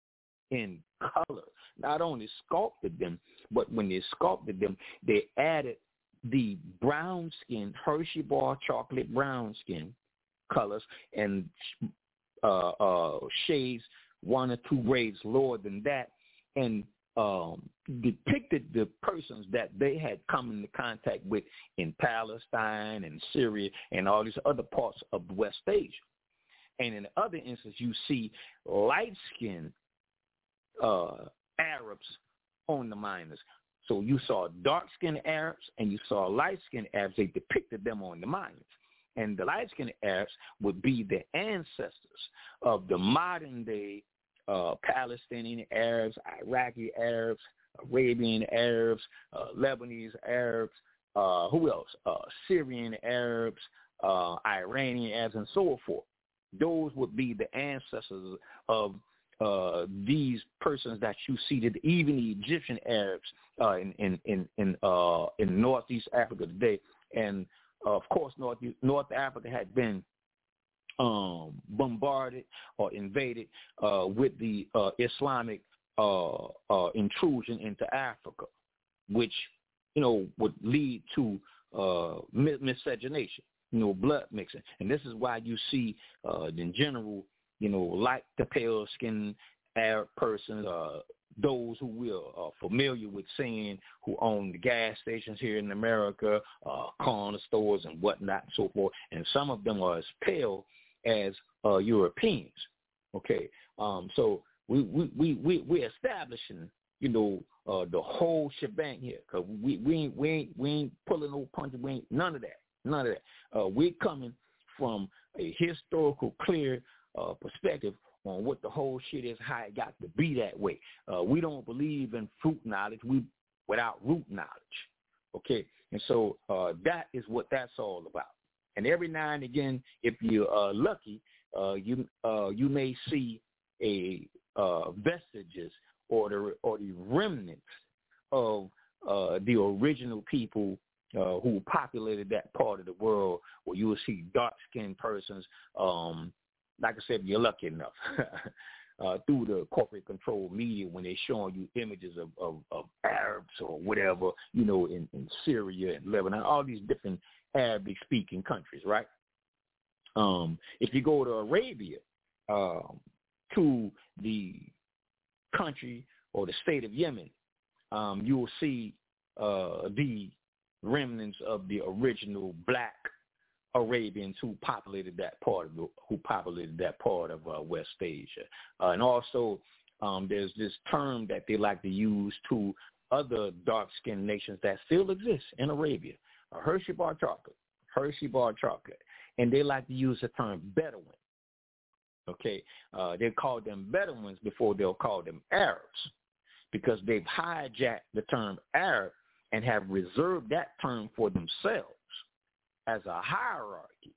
in color. Not only sculpted them, but when they sculpted them, they added the brown skin, Hershey bar chocolate brown skin colors and uh, uh, shades one or two grades lower than that, and um, depicted the persons that they had come into contact with in Palestine and Syria and all these other parts of West Asia. And in the other instance, you see light-skinned uh, Arabs on the miners. So you saw dark-skinned Arabs and you saw light-skinned Arabs. They depicted them on the miners. And the light-skinned Arabs would be the ancestors of the modern-day uh, Palestinian Arabs, Iraqi Arabs, Arabian Arabs, uh, Lebanese Arabs, uh, who else? Uh, Syrian Arabs, uh, Iranian Arabs, and so forth. Those would be the ancestors of uh, these persons that you see, that even the Egyptian Arabs uh, in in in in, uh, in Northeast Africa today. And uh, of course, North North Africa had been um, bombarded or invaded uh, with the uh, Islamic uh, uh, intrusion into Africa, which you know would lead to uh, miscegenation. You know, blood mixing. And this is why you see, uh, in general, you know, like the pale-skinned Arab persons, uh, those who we are familiar with seeing, who own the gas stations here in America, uh, corner stores and whatnot and so forth. And some of them are as pale as uh, Europeans. Okay. Um, so we, we, we, we, we're establishing, you know, uh, the whole shebang here, because we, we, ain't, we, ain't, we ain't pulling no punches. We ain't none of that. None of that. Uh, we're coming from a historical, clear uh, perspective on what the whole shit is, how it got to be that way. Uh, we don't believe in fruit knowledge we without root knowledge. Okay, and so uh, that is what that's all about. And every now and again, if you're uh, lucky, uh, you uh, you may see a uh, vestiges or the or the remnants of uh, the original people Uh, who populated that part of the world, where you will see dark-skinned persons, um, like I said, you're lucky enough, uh, through the corporate control media when they're showing you images of, of, of Arabs or whatever, you know, in, in Syria and Lebanon, all these different Arabic-speaking countries, right? Um, if you go to Arabia, um, to the country or the state of Yemen, um, you will see uh, the remnants of the original black Arabians who populated that part of the, who populated that part of uh, West Asia, uh, and also um, there's this term that they like to use to other dark-skinned nations that still exist in Arabia, uh, Hershey bar chocolate, Hershey bar chocolate, and they like to use the term Bedouin. Okay, uh, they call them Bedouins before they'll call them Arabs, because they've hijacked the term Arab and have reserved that term for themselves as a hierarchy.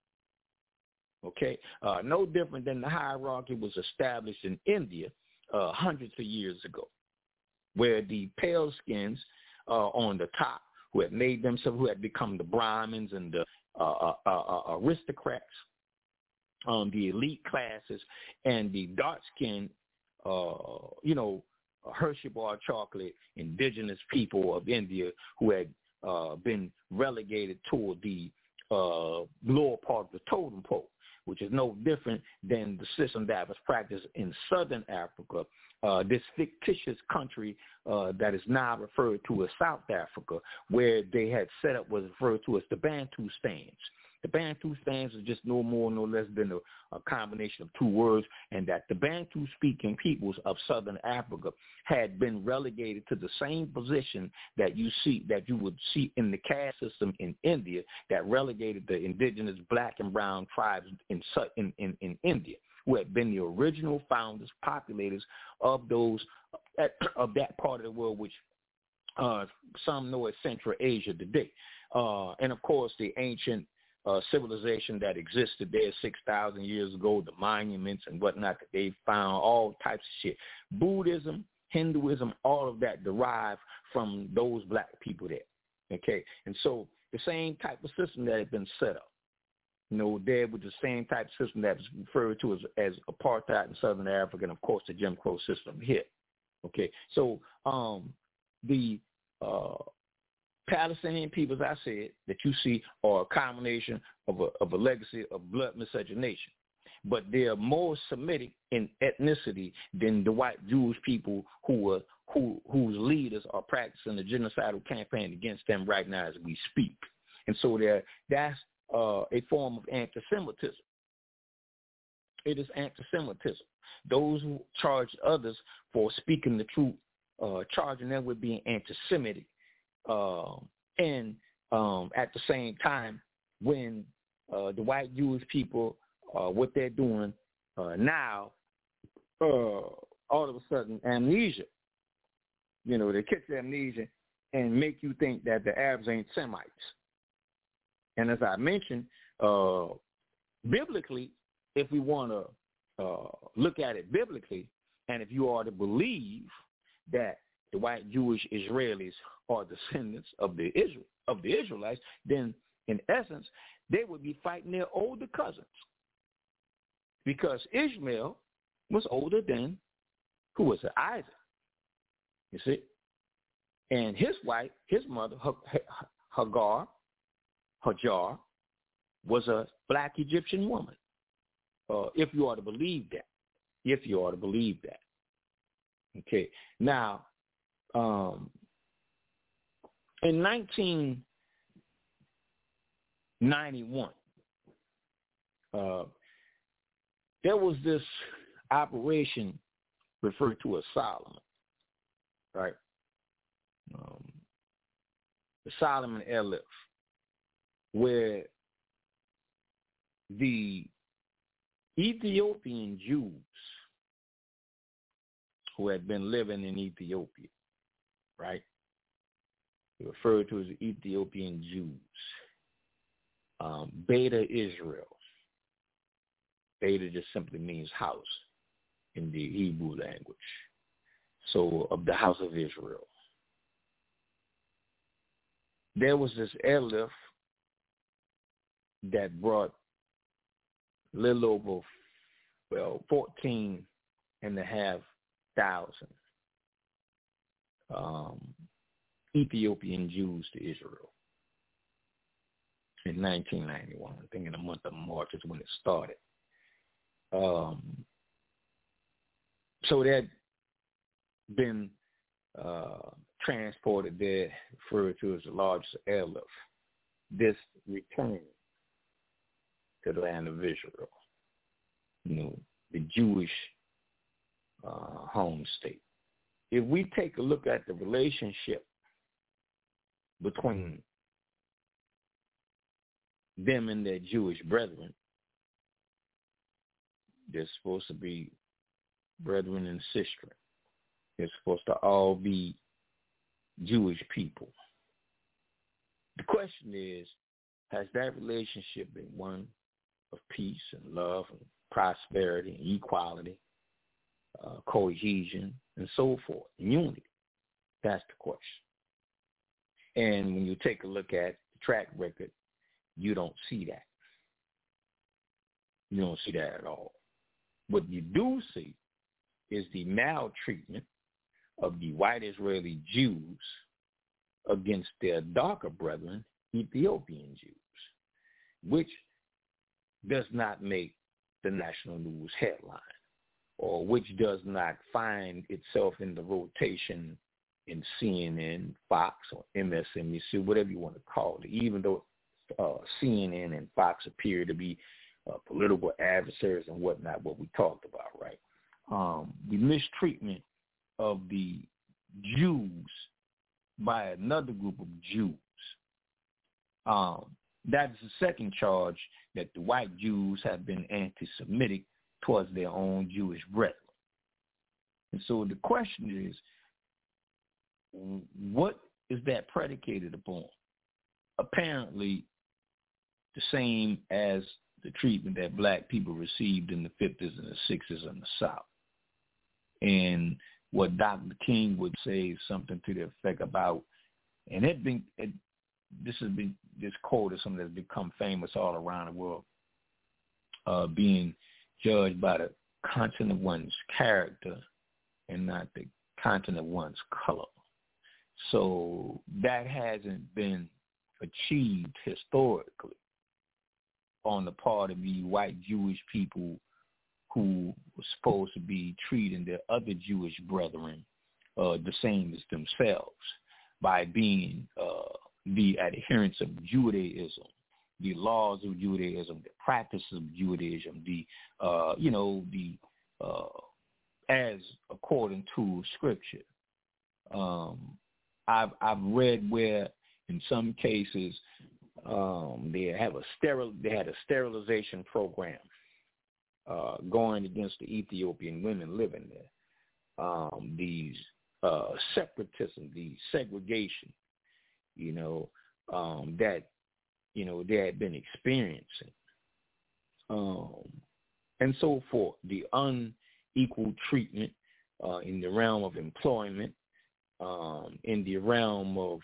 Okay, uh, no different than the hierarchy was established in India uh, hundreds of years ago, where the pale skins uh, on the top, who had made themselves, who had become the Brahmins and the uh, uh, uh, aristocrats, um, the elite classes, and the dark-skinned, uh, you know, Hershey bar chocolate indigenous people of India who had uh, been relegated toward the uh, lower part of the totem pole, which is no different than the system that was practiced in southern Africa, uh, this fictitious country uh, that is now referred to as South Africa, where they had set up was referred to as the Bantu stands. The Bantu stands is just no more, no less than a, a combination of two words, and that the Bantu-speaking peoples of southern Africa had been relegated to the same position that you see, that you would see in the caste system in India, that relegated the indigenous black and brown tribes in in, in, in India, who had been the original founders, populators of those of that part of the world, which uh, some know as Central Asia today, uh, and of course the ancient Uh, civilization that existed there six thousand years ago, the monuments and whatnot that they found, all types of shit. Buddhism, Hinduism, all of that derived from those black people there, okay? And so the same type of system that had been set up, you know, there with the same type of system that was referred to as, as apartheid in southern Africa, and of course the Jim Crow system here. Okay, so um, the uh, Palestinian people, as I said, that you see are a combination of a, of a legacy of blood miscegenation. But they are more Semitic in ethnicity than the white Jewish people who are who whose leaders are practicing a genocidal campaign against them right now as we speak. And so there, that's uh, a form of anti-Semitism. It is anti-Semitism. Those who charge others for speaking the truth, uh, charging them with being anti-Semitic, uh, and um, at the same time, when uh, the white Jewish people, uh, what they're doing uh, now, uh, all of a sudden, amnesia. You know, they catch amnesia and make you think that the Arabs ain't Semites. And as I mentioned, uh, biblically, if we want to uh, look at it biblically, and if you are to believe that the white Jewish Israelis are descendants of the Israel of the Israelites, then in essence, they would be fighting their older cousins. Because Ishmael was older than, who was it, Isaac, you see? And his wife, his mother, Hagar, Hajar, was a black Egyptian woman, uh, if you are to believe that, if you are to believe that. Okay, now, um, in nineteen ninety-one, uh, there was this operation referred to as Solomon, right? Um, the Solomon Airlift, where the Ethiopian Jews who had been living in Ethiopia, right? Referred to as the Ethiopian Jews. Um, Beta Israel. Beta just simply means house in the Hebrew language. So of the house of Israel. There was this airlift that brought a little over, well, fourteen and a half thousand um, Ethiopian Jews to Israel in nineteen ninety-one. I think in the month of March is when it started. Um, so they had been uh, transported there, referred to as the largest airlift. This returned to the land of Israel, you know, the Jewish uh, home state. If we take a look at the relationship between them and their Jewish brethren, they're supposed to be brethren and sistren. They're supposed to all be Jewish people. The question is, has that relationship been one of peace and love and prosperity and equality, uh, cohesion, and so forth, and unity? That's the question. And when you take a look at the track record, you don't see that. You don't see that at all. What you do see is the maltreatment of the white Israeli Jews against their darker brethren, Ethiopian Jews, which does not make the national news headline, or which does not find itself in the rotation in C N N, Fox, or M S N B C, whatever you want to call it, even though uh, C N N and Fox appear to be uh, political adversaries and whatnot, what we talked about, right? Um, the mistreatment of the Jews by another group of Jews. Um, that is the second charge, that the white Jews have been anti-Semitic towards their own Jewish brethren. And so the question is, what is that predicated upon? Apparently the same as the treatment that black people received in the fifties and the sixties in the South. And what Doctor King would say is something to the effect about, and it been it, this has been this quote is something that's become famous all around the world, uh, being judged by the content of one's character and not the content of one's color. So that hasn't been achieved historically on the part of the white Jewish people who were supposed to be treating their other Jewish brethren uh, the same as themselves by being uh, the adherents of Judaism, the laws of Judaism, the practices of Judaism, the, uh, you know, the, uh, as according to Scripture. Um, I've, I've read where in some cases um, they have a sterile, they had a sterilization program uh, going against the Ethiopian women living there. Um, these uh, separatism, the segregation, you know, um, that, you know, they had been experiencing. Um, and so forth, the unequal treatment uh, in the realm of employment, um, in the realm of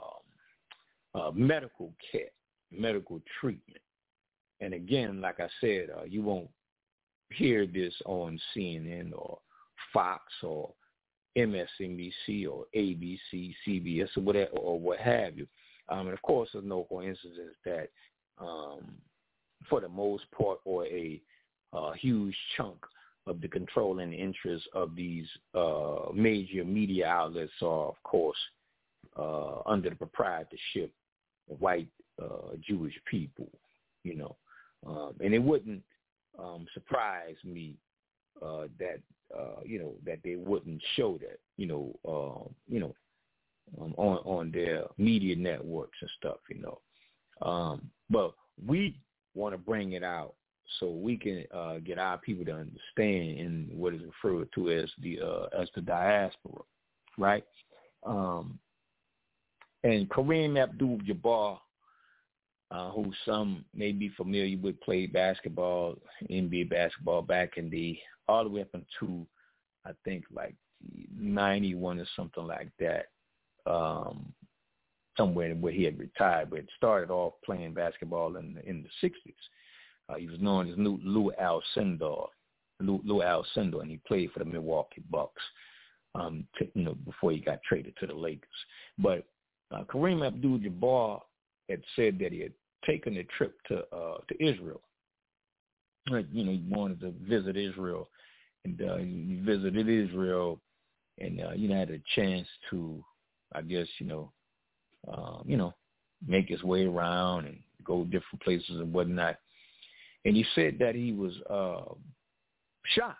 uh, uh, medical care, medical treatment. And again, like I said, uh, you won't hear this on C N N or Fox or M S N B C or A B C, C B S or whatever, or what have you. Um, and of course, there's no coincidence that, um, for the most part, or a, a huge chunk of the controlling interests of these uh, major media outlets are, of course, uh, under the proprietorship of white uh, Jewish people. You know, um, and it wouldn't um, surprise me uh, that uh, you know that they wouldn't show that. You know, uh, you know. Um, on on their media networks and stuff, you know. Um, but we want to bring it out so we can uh, get our people to understand in what is referred to as the uh, as the diaspora, right? Um, and Kareem Abdul-Jabbar, uh, who some may be familiar with, played basketball, N B A basketball back in the all the way up into I think like ninety-one or something like that. Um, somewhere where he had retired, but started off playing basketball in the, in the sixties. Uh, he was known as Lou, Lou Alcindor, Lou, Lou Alcindor, and he played for the Milwaukee Bucks, um, to, you know, before he got traded to the Lakers. But uh, Kareem Abdul-Jabbar had said that he had taken a trip to uh, to Israel. Like, you know, he wanted to visit Israel, and uh, he visited Israel, and uh, you know had a chance to, I guess, you know, um, you know, make his way around and go different places and whatnot. And he said that he was uh, shocked.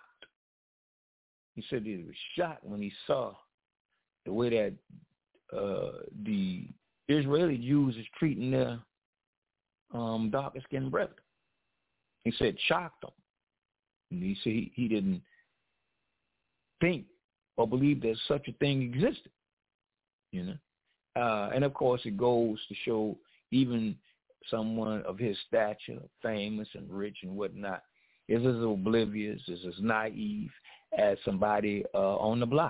He said he was shocked when he saw the way that uh, the Israeli Jews is treating their um, darker-skinned brethren. He said shocked him. And he said he, he didn't think or believe that such a thing existed. You know, uh, and of course it goes to show even someone of his stature, famous and rich and whatnot, is as oblivious, is as naive as somebody uh, on the block,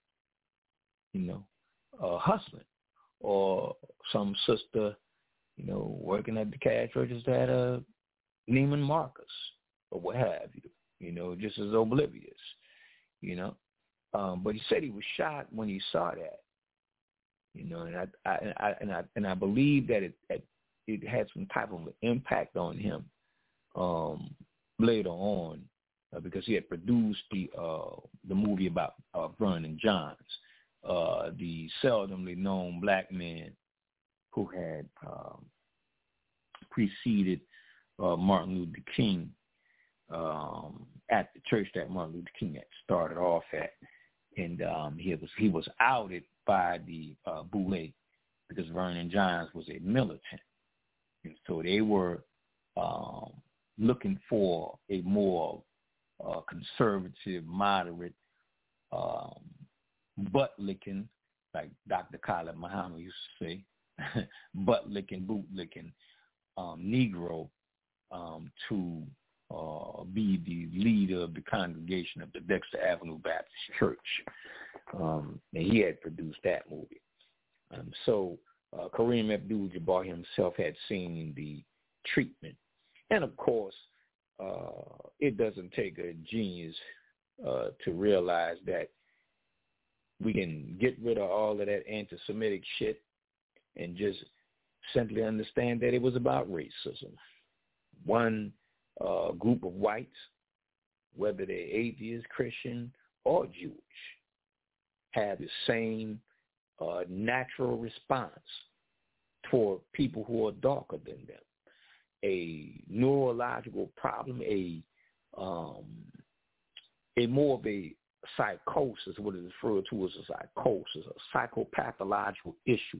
you know, uh, hustling, or some sister, you know, working at the cash register at uh, Neiman Marcus or what have you, you know, just as oblivious, you know. Um, but he said he was shocked when he saw that. You know, and I, I, I and I and I believe that it it had some type of impact on him um, later on uh, because he had produced the uh, the movie about uh, Vernon Johns, uh, the seldomly known black man who had um, preceded uh, Martin Luther King um, at the church that Martin Luther King had started off at, and um, he was he was outed by the uh, Boule because Vernon Johns was a militant. And so they were um, looking for a more uh, conservative, moderate, um, butt-licking, like Doctor Khalid Muhammad used to say, butt-licking, boot-licking um, Negro um, to uh, be the leader of the congregation of the Dexter Avenue Baptist Church. Um, and he had produced that movie. Um, so uh, Kareem Abdul-Jabbar himself had seen the treatment. And, of course, uh, it doesn't take a genius uh, to realize that we can get rid of all of that anti-Semitic shit and just simply understand that it was about racism. One uh, group of whites, whether they're atheist, Christian, or Jewish, have the same uh, natural response toward people who are darker than them. A neurological problem, a um, a more of a psychosis, what is referred to as a psychosis, or psychopathological issues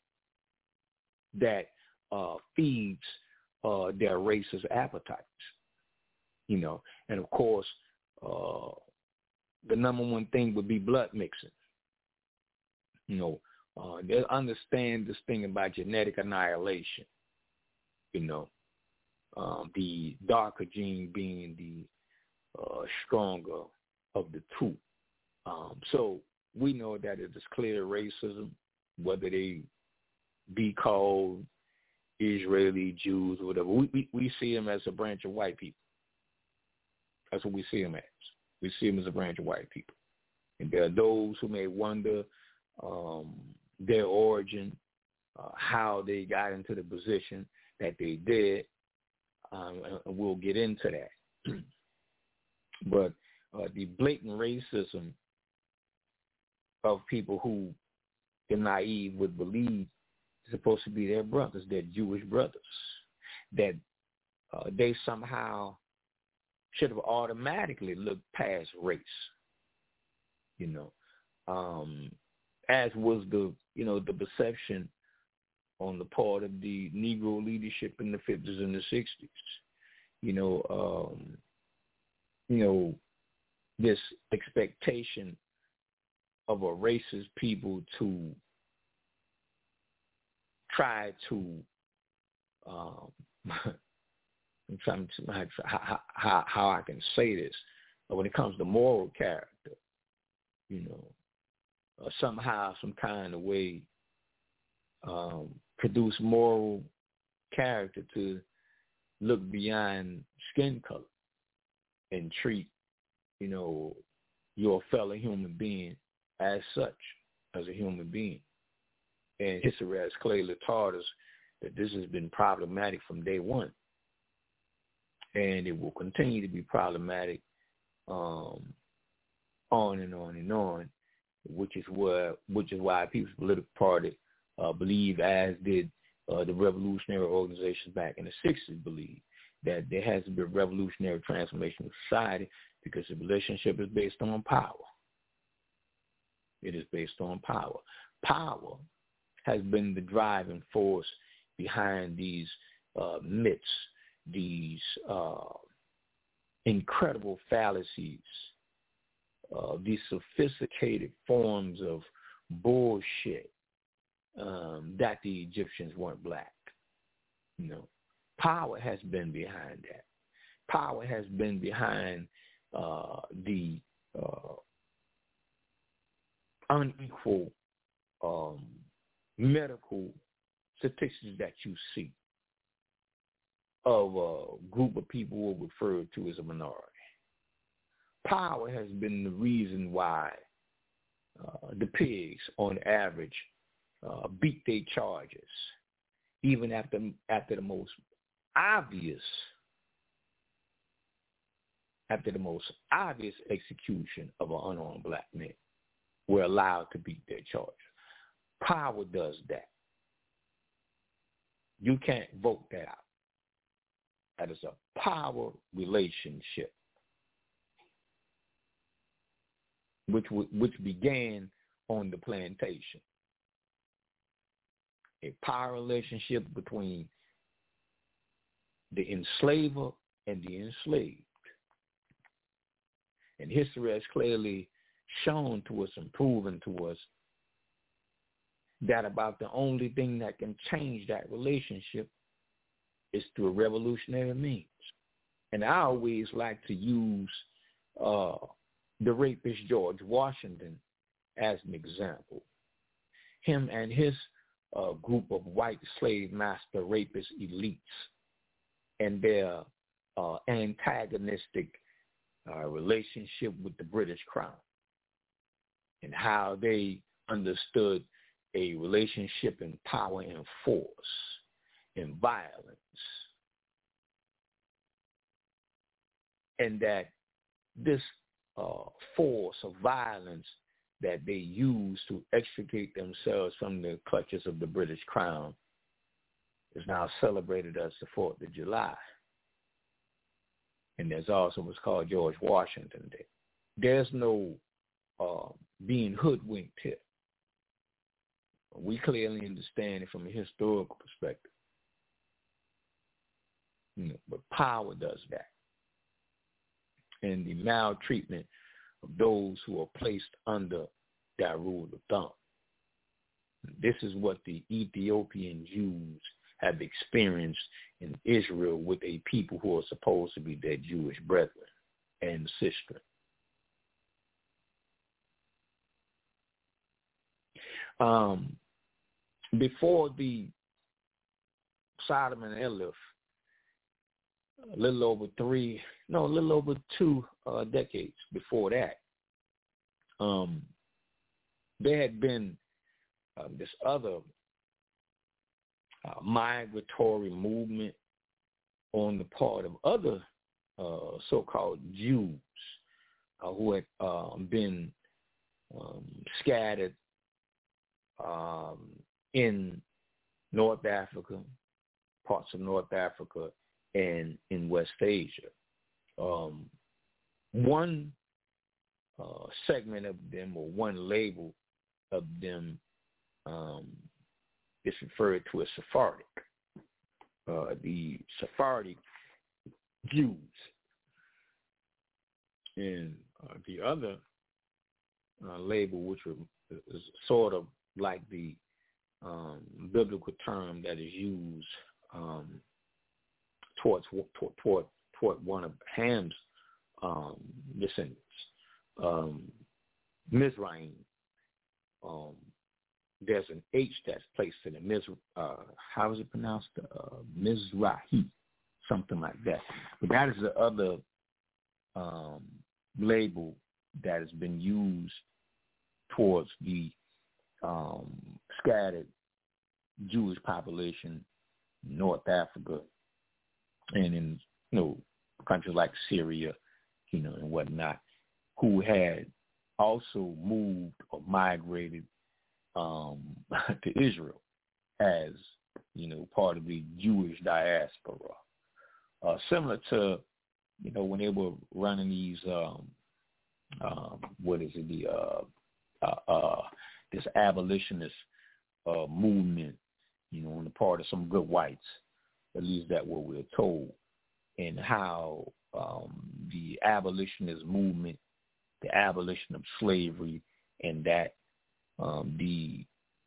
that uh, feeds uh, their racist appetites. You know, and of course, uh, the number one thing would be blood mixing. You know, uh, they understand this thing about genetic annihilation. You know, um, the darker gene being the uh, stronger of the two. Um, so we know that it is clear racism, whether they be called Israeli, Jews, or whatever. We, we, we see them as a branch of white people. That's what we see them as. We see them as a branch of white people. And there are those who may wonder um, their origin, uh, how they got into the position that they did. Um, and we'll get into that. But uh, the blatant racism of people who the naive would believe is supposed to be their brothers, their Jewish brothers, that uh, they somehow should have automatically looked past race, you know, um, as was the, you know, the perception on the part of the Negro leadership in the fifties and the sixties. You know, um, you know, this expectation of a racist people to try to um, I'm trying to how, how, how I can say this. When it comes to moral character, you know, uh, somehow, some kind of way, um, produce moral character to look beyond skin color and treat, you know, your fellow human being as such, as a human being. And history has clearly taught us that this has been problematic from day one. And it will continue to be problematic um, on and on and on, which is where, which is why People's Political Party uh, believe, as did uh, the revolutionary organizations back in the sixties, believe that there has to be a revolutionary transformation of society because the relationship is based on power. It is based on power. Power has been the driving force behind these uh, myths, these uh, incredible fallacies, uh, these sophisticated forms of bullshit um, that the Egyptians weren't black. You know, power has been behind that. Power has been behind uh, the uh, unequal um, medical statistics that you see of a group of people who are referred to as a minority. Power has been the reason why uh, the pigs, on average, uh, beat their charges, even after after the most obvious, after the most obvious execution of an unarmed black man, were allowed to beat their charges. Power does that. You can't vote that out. That is a power relationship, which which began on the plantation. A power relationship between the enslaver and the enslaved. And history has clearly shown to us and proven to us that about the only thing that can change that relationship is through a revolutionary means. And I always like to use uh, the rapist George Washington as an example. Him and his uh, group of white slave master rapist elites and their uh, antagonistic uh, relationship with the British Crown. and how they understood a relationship in power and force and violence. And that this uh, force of violence that they use to extricate themselves from the clutches of the British Crown is now celebrated as the fourth of July. And there's also what's called George Washington Day. There's no uh, being hoodwinked here. We clearly understand it from a historical perspective. You know, but power does that. And the maltreatment of those who are placed under that rule of thumb. This is what the Ethiopian Jews have experienced in Israel with a people who are supposed to be their Jewish brethren and sisters. Um, before the Sodom and Elif, a little over three, no, a little over two uh, decades before that, um, there had been uh, this other uh, migratory movement on the part of other uh, so-called Jews uh, who had uh, been um, scattered um, in North Africa, parts of North Africa, and in West Asia. Um, one uh, segment of them, or one label of them, um, is referred to as Sephardic. Uh, the Sephardic Jews. And uh, the other uh, label, which was, is sort of like the um, biblical term that is used um, towards toward, toward toward one of Ham's um, descendants, um, Mizraim. Um, there's an H that's placed in it. Miz, uh, how is it pronounced? Uh, Mizrahi, something like that. But that is the other um, label that has been used towards the um, scattered Jewish population in North Africa and in, you know, countries like Syria, you know, and whatnot, who had also moved or migrated um, to Israel as, you know, part of the Jewish diaspora. Uh, similar to, you know, when they were running these, um, um, what is it, the uh, uh, uh, this abolitionist uh, movement, you know, on the part of some good whites, at least that's what we're told, and how um, the abolitionist movement, the abolition of slavery, and that um, the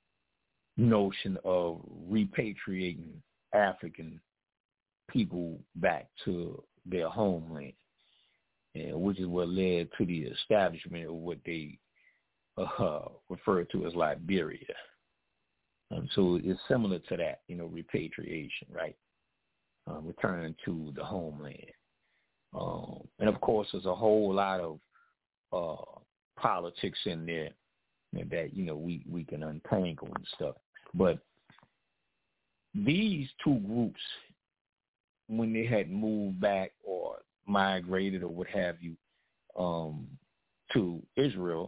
notion of repatriating African people back to their homeland, and which is what led to the establishment of what they uh, refer to as Liberia. Um, so it's similar to that, you know, repatriation, right? Uh, return to the homeland. Um, and, of course, there's a whole lot of uh, politics in there that, you know, we, we can untangle and stuff. But these two groups, when they had moved back or migrated or what have you um, to Israel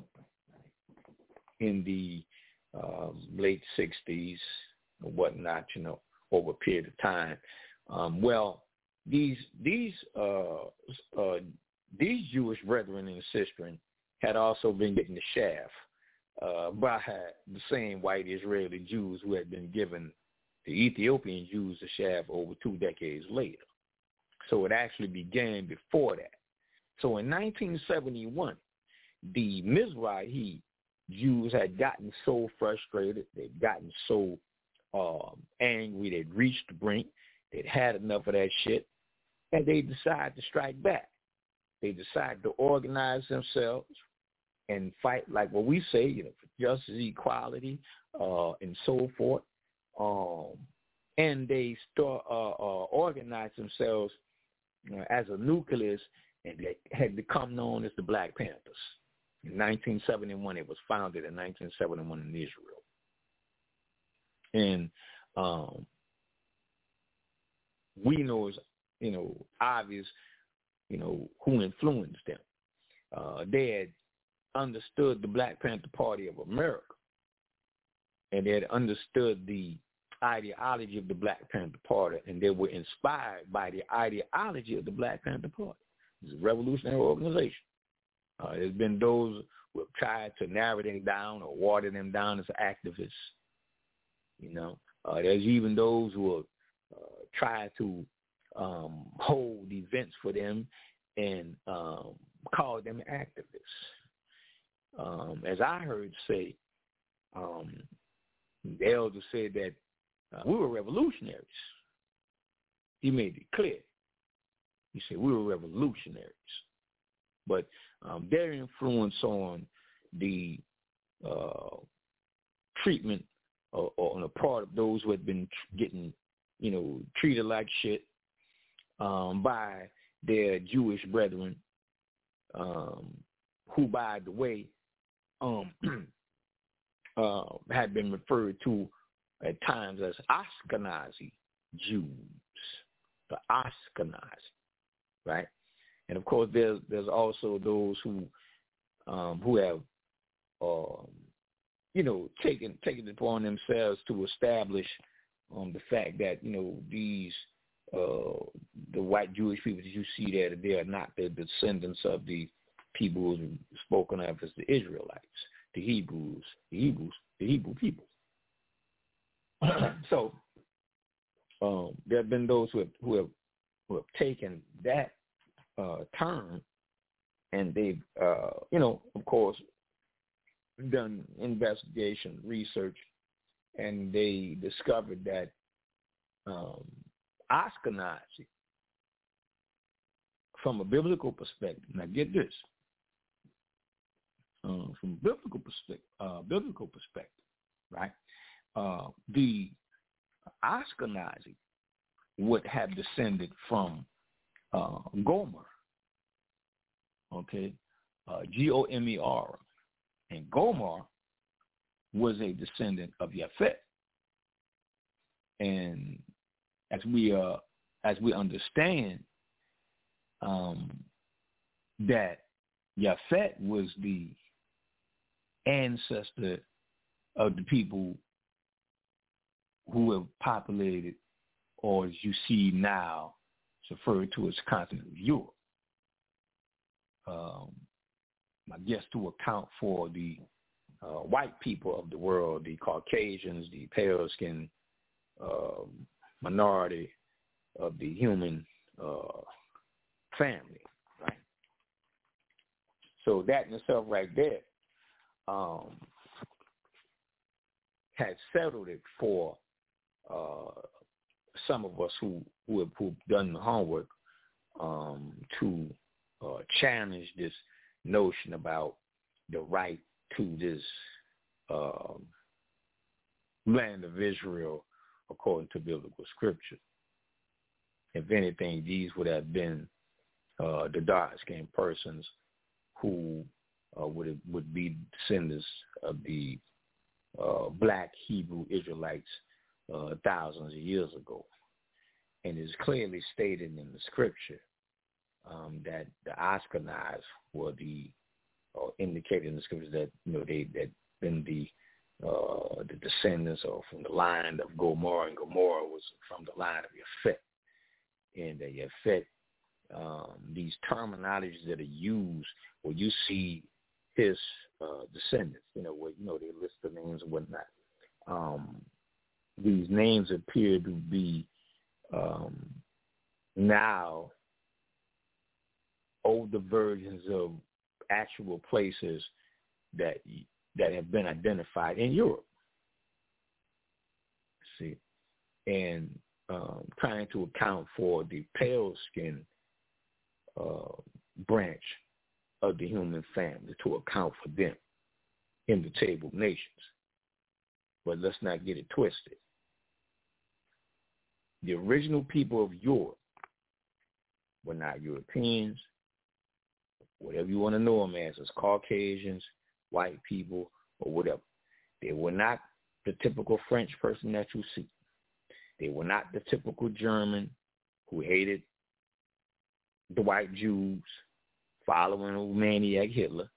in the um, late sixties or whatnot, you know, over a period of time, Um, well, these these uh, uh, these Jewish brethren and sisters had also been getting the shaft uh, by the same white Israeli Jews who had been given the Ethiopian Jews the shaft over two decades later. So it actually began before that. So in nineteen seventy-one, the Mizrahi Jews had gotten so frustrated, they'd gotten so um, angry, they'd reached the brink. They'd had enough of that shit, and they decided to strike back. They decided to organize themselves and fight, like what we say, you know, for justice, equality, uh, and so forth. Um, and they start uh, uh, organized themselves uh, as a nucleus, and they had become known as the Black Panthers. In nineteen seventy-one, it was founded in nineteen seventy-one in Israel. And um, we know it's, you know, obvious, you know, who influenced them. Uh, they had understood the Black Panther Party of America, and they had understood the ideology of the Black Panther Party, and they were inspired by the ideology of the Black Panther Party. It's a revolutionary organization. Uh, there's been those who have tried to narrow them down or water them down as activists. You know, uh, there's even those who have uh, tried to um, hold events for them and um, call them activists. Um, as I heard say, um, the elder said that uh, we were revolutionaries. He made it clear. He said we were revolutionaries. But um, their influence on the uh, treatment or, or on the part of those who had been tr- getting, you know, treated like shit um, by their Jewish brethren, um, who, by the way, um, uh, had been referred to at times as Ashkenazi Jews, the Ashkenazi, right? And of course, there's there's also those who um, who have, um, you know, taken taken it upon themselves to establish um, the fact that, you know, these uh, the white Jewish people that you see there, they are not the descendants of the people who are spoken of as the Israelites, the Hebrews, the Hebrews, the Hebrew people. So um, there have been those who have who have who have taken that uh, term, and they've uh, you know, of course, done investigation, research, and they discovered that um, Ashkenazi, from a biblical perspective, now get this, uh, from a biblical perspective, uh, biblical perspective, right? Uh, the Ashkenazi would have descended from uh, Gomer, okay, uh, G O M E R, and Gomer was a descendant of Japhet. And as we uh, as we understand um, that Japhet was the ancestor of the people who have populated, or as you see now, it's referred to as continent of Europe. Um, I guess to account for the uh, white people of the world, the Caucasians, the pale-skinned uh, minority of the human uh, family, right? So that in itself right there um, has settled it for uh, some of us who, who have who've done the homework um, to uh, challenge this notion about the right to this uh, land of Israel according to biblical scripture. If anything, these would have been uh, the dark-skinned persons who uh, would have, would be descendants of the uh, black Hebrew Israelites uh, thousands of years ago. And it's clearly stated in the scripture um, that the Ashkenaz were the, or indicated in the scriptures that, you know, they that been the uh, the descendants or from the line of Gomorrah, and Gomorrah was from the line of Japhet. And the Japhet, um, these terminologies that are used where you see his uh, descendants, you know, where, you know, they list the names and whatnot. Um, these names appear to be um, now older versions of actual places that that have been identified in Europe. See, and um, trying to account for the pale skin uh, branch of the human family, to account for them in the table of nations. But let's not get it twisted. The original people of Europe were not Europeans. whatever you want to know them as, as Caucasians, white people, or whatever. They were not the typical French person that you see. They were not the typical German who hated the white Jews, following old maniac Hitler.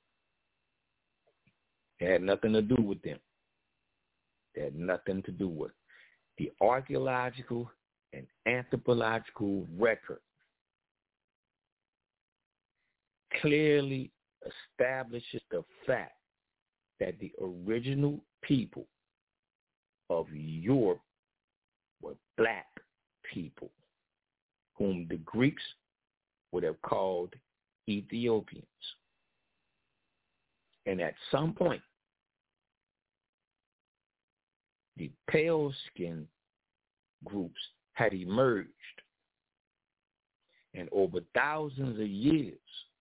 It had nothing to do with them. It had nothing to do with it. The archaeological and anthropological record clearly establishes the fact that the original people of Europe were black people, whom the Greeks would have called Ethiopians. And at some point, the pale-skinned groups had emerged, and over thousands of years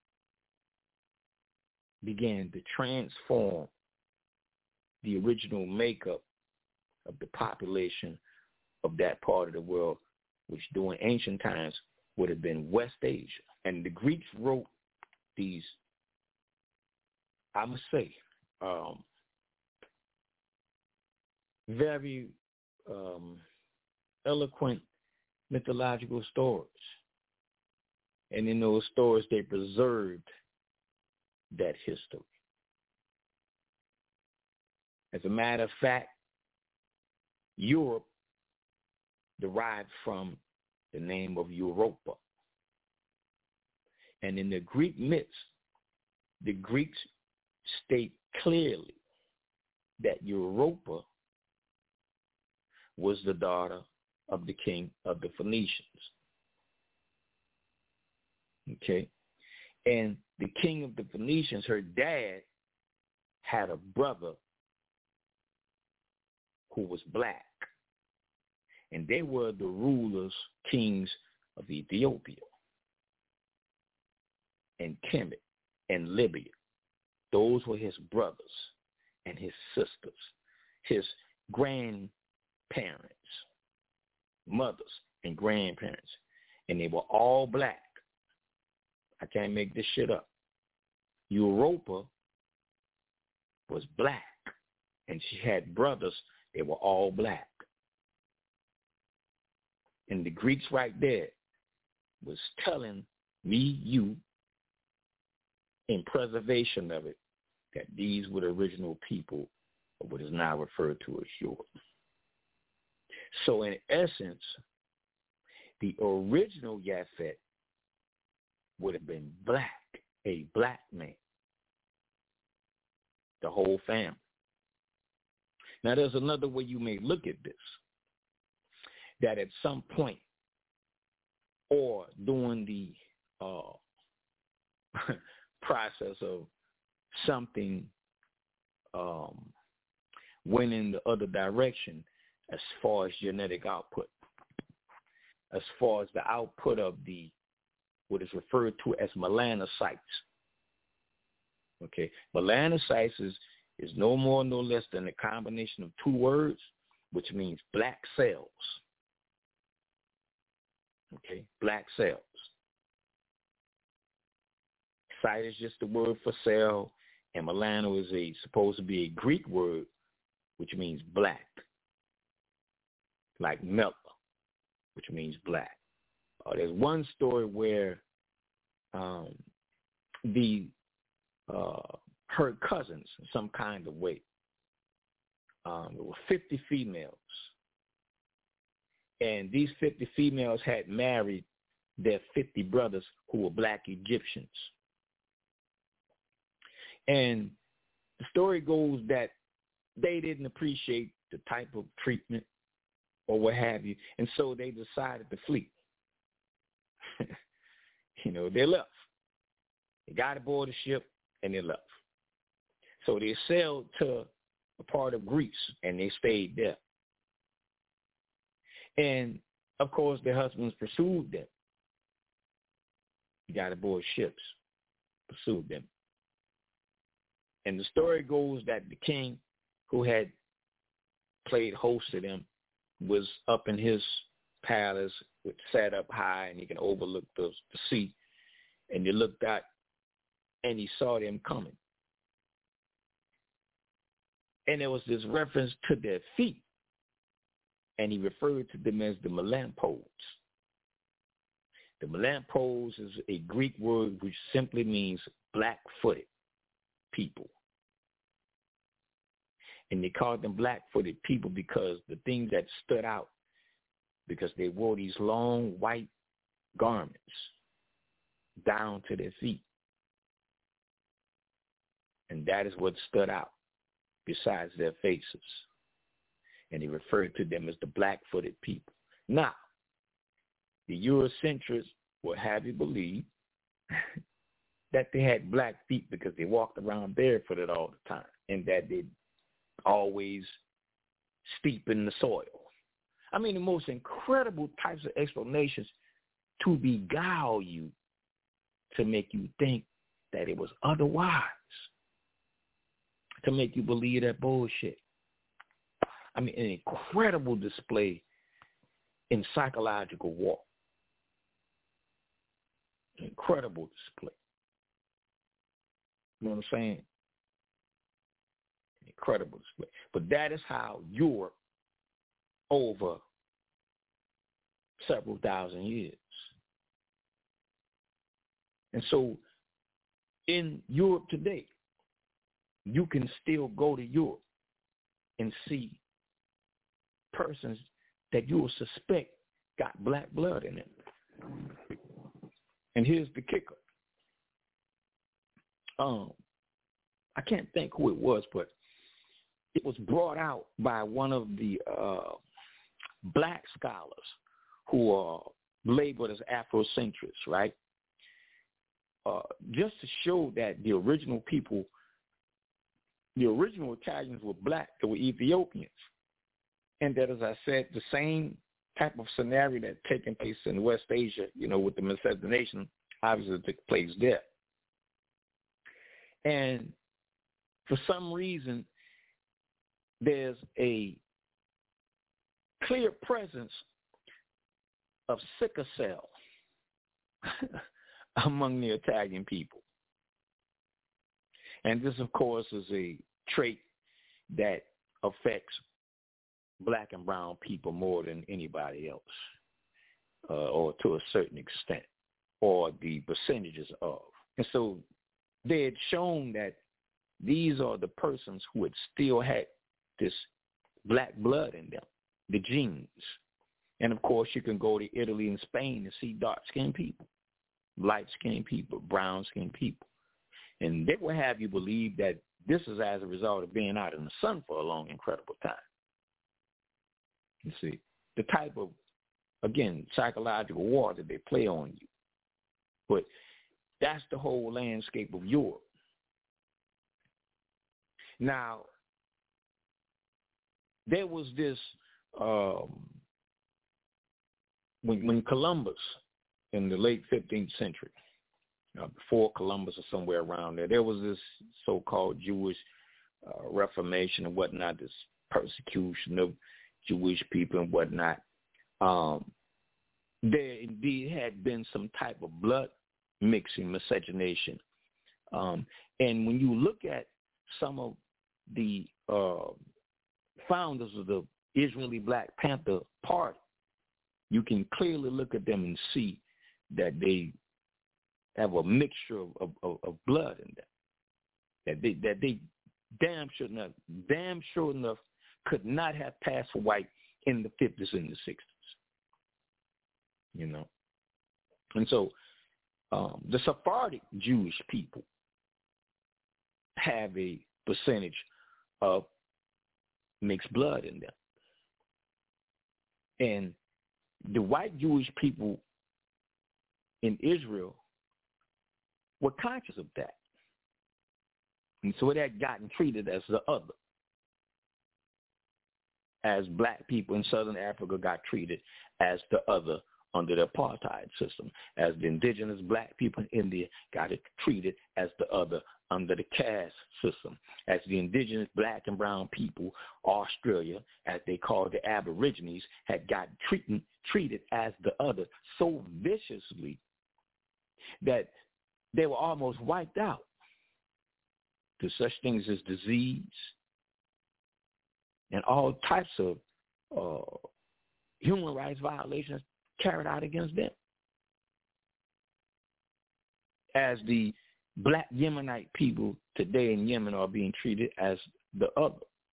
began to transform the original makeup of the population of that part of the world, which during ancient times would have been West Asia. And the Greeks wrote these, I must say, um, very um, eloquent mythological stories. And in those stories, they preserved that history. As a matter of fact, Europe derived from the name of Europa. And in the Greek myths, the Greeks state clearly that Europa was the daughter of the king of the Phoenicians. Okay? And the king of the Phoenicians, her dad, had a brother who was black. And they were the rulers, kings of Ethiopia and Kemet and Libya. Those were his brothers and his sisters, his grandparents, mothers and grandparents. And they were all black. I can't make this shit up. Europa was black, and she had brothers. They were all black. And the Greeks right there was telling me, you, in preservation of it, that these were the original people of what is now referred to as Europe. So in essence, the original Yafet would have been black, a black man, the whole family. Now, there's another way you may look at this, that at some point or during the uh, process of something um, went in the other direction as far as genetic output, as far as the output of the what is referred to as melanocytes. Okay, melanocytes is, is no more, no less than a combination of two words, which means black cells. Okay, black cells. Site is just the word for cell, and melano is a supposed to be a Greek word, which means black, like melta, which means black. Uh, there's one story where um, the uh, her cousins, in some kind of way, um, there were fifty females, and these fifty females had married their fifty brothers who were black Egyptians. And the story goes that they didn't appreciate the type of treatment or what have you, and so they decided to flee. You know, they left. They got aboard the ship, and they left. So they sailed to a part of Greece, and they stayed there. And, of course, their husbands pursued them. They got aboard ships, pursued them. And the story goes that the king who had played host to them was up in his palace, which sat up high, and he can overlook the, the sea. And you looked out and he saw them coming. And there was this reference to their feet, and he referred to them as the melampos. The melampos is a Greek word which simply means black-footed people. And they called them black-footed people because the thing that stood out, because they wore these long white garments down to their feet. And that is what stood out besides their faces. And he referred to them as the black-footed people. Now, the Eurocentrists will have you believe that they had black feet because they walked around barefooted all the time and that they always steep in the soil. I mean, the most incredible types of explanations to beguile you, to make you think that it was otherwise, to make you believe that bullshit. I mean, an incredible display in psychological war. Incredible display. You know what I'm saying? Incredible display. But that is how Europe, over several thousand years. And so in Europe today, you can still go to Europe and see persons that you will suspect got black blood in them. And here's the kicker. Um, I can't think who it was, but it was brought out by one of the uh, black scholars who are labeled as Afrocentrists, right? Uh, just to show that the original people, the original Italians were black, they were Ethiopians. And that, as I said, the same type of scenario that taken place in West Asia, you know, with the miscegenation, obviously took place there. And for some reason, there's a clear presence of sickle cell among the Italian people. And this, of course, is a trait that affects black and brown people more than anybody else, uh, or to a certain extent, or the percentages of. And so they had shown that these are the persons who had still had this black blood in them, the genes. And, of course, you can go to Italy and Spain and see dark-skinned people, light-skinned people, brown-skinned people. And they will have you believe that this is as a result of being out in the sun for a long, incredible time. You see, the type of, again, psychological war that they play on you. But that's the whole landscape of Europe. Now, there was this, um, when, when Columbus, in the late fifteenth century, uh, before Columbus or somewhere around there, there was this so-called Jewish uh, Reformation and whatnot, this persecution of Jewish people and whatnot. Um, there indeed had been some type of blood mixing, miscegenation. Um, and when you look at some of the uh, founders of the Israeli Black Panther Party, you can clearly look at them and see that they have a mixture of, of, of blood in them. That they that they damn sure enough, damn sure enough could not have passed for white in the fifties and the sixties. You know? And so um, the Sephardic Jewish people have a percentage of mixed blood in them. And the white Jewish people in Israel were conscious of that. And so it had gotten treated as the other, as black people in Southern Africa got treated as the other under the apartheid system, as the indigenous black people in India got it treated as the other under the caste system, as the indigenous black and brown people, Australia, as they called the Aborigines, had got treated, treated as the other so viciously that they were almost wiped out. to such things as disease and all types of uh, human rights violations carried out against them. As the black Yemenite people today in Yemen are being treated as the other.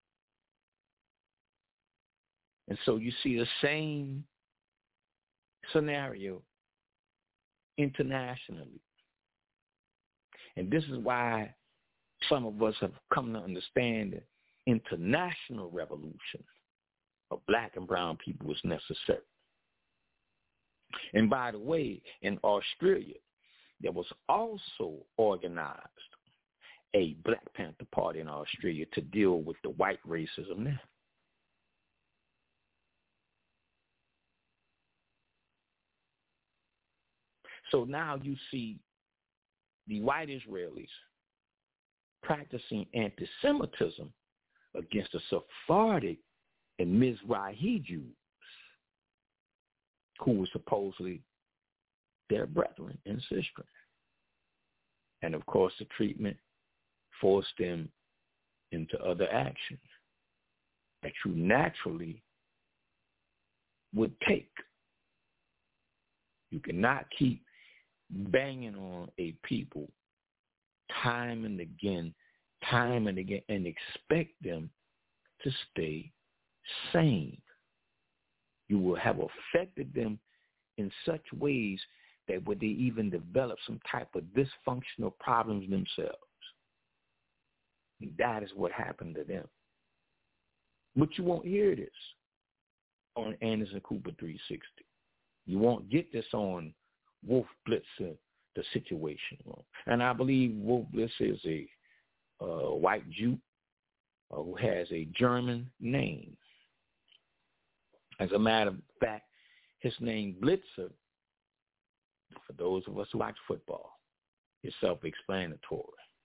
And so you see the same scenario internationally. And this is why some of us have come to understand that international revolution of black and brown people was necessary. And by the way, in Australia, there was also organized a Black Panther Party in Australia to deal with the white racism there. So now you see the white Israelis practicing anti-Semitism against the Sephardic and Mizrahi Jews, who were supposedly their brethren and sisters. And of course, the treatment forced them into other actions that you naturally would take. You cannot keep banging on a people time and again, time and again, and expect them to stay sane. You will have affected them in such ways that would they even develop some type of dysfunctional problems themselves. And that is what happened to them. But you won't hear this on Anderson Cooper three sixty. You won't get this on Wolf Blitzer, the Situation Room. And I believe Wolf Blitzer is a uh, white Jew uh, who has a German name. As a matter of fact, his name Blitzer, for those of us who watch football, is self-explanatory.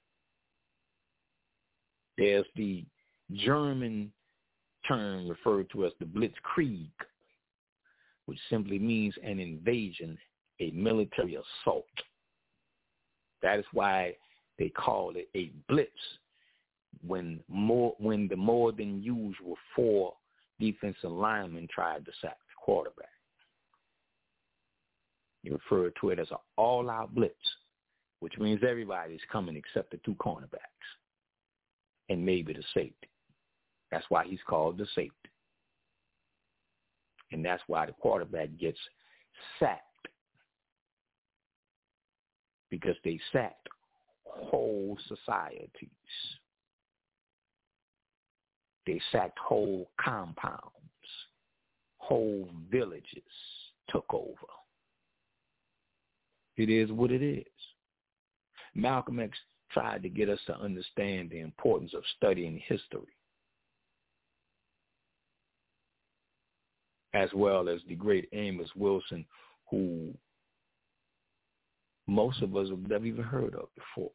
There's the German term referred to as the Blitzkrieg, which simply means an invasion, a military assault. That is why they call it a blitz when more when the more than usual four defensive linemen tried to sack the quarterback. You refer to it as an all-out blitz, which means everybody's coming except the two cornerbacks and maybe the safety. That's why he's called the safety. And that's why the quarterback gets sacked, because they sacked whole societies. They sacked whole compounds. Whole villages took over. It is what it is. Malcolm X tried to get us to understand the importance of studying history, as well as the great Amos Wilson, who most of us have never even heard of before.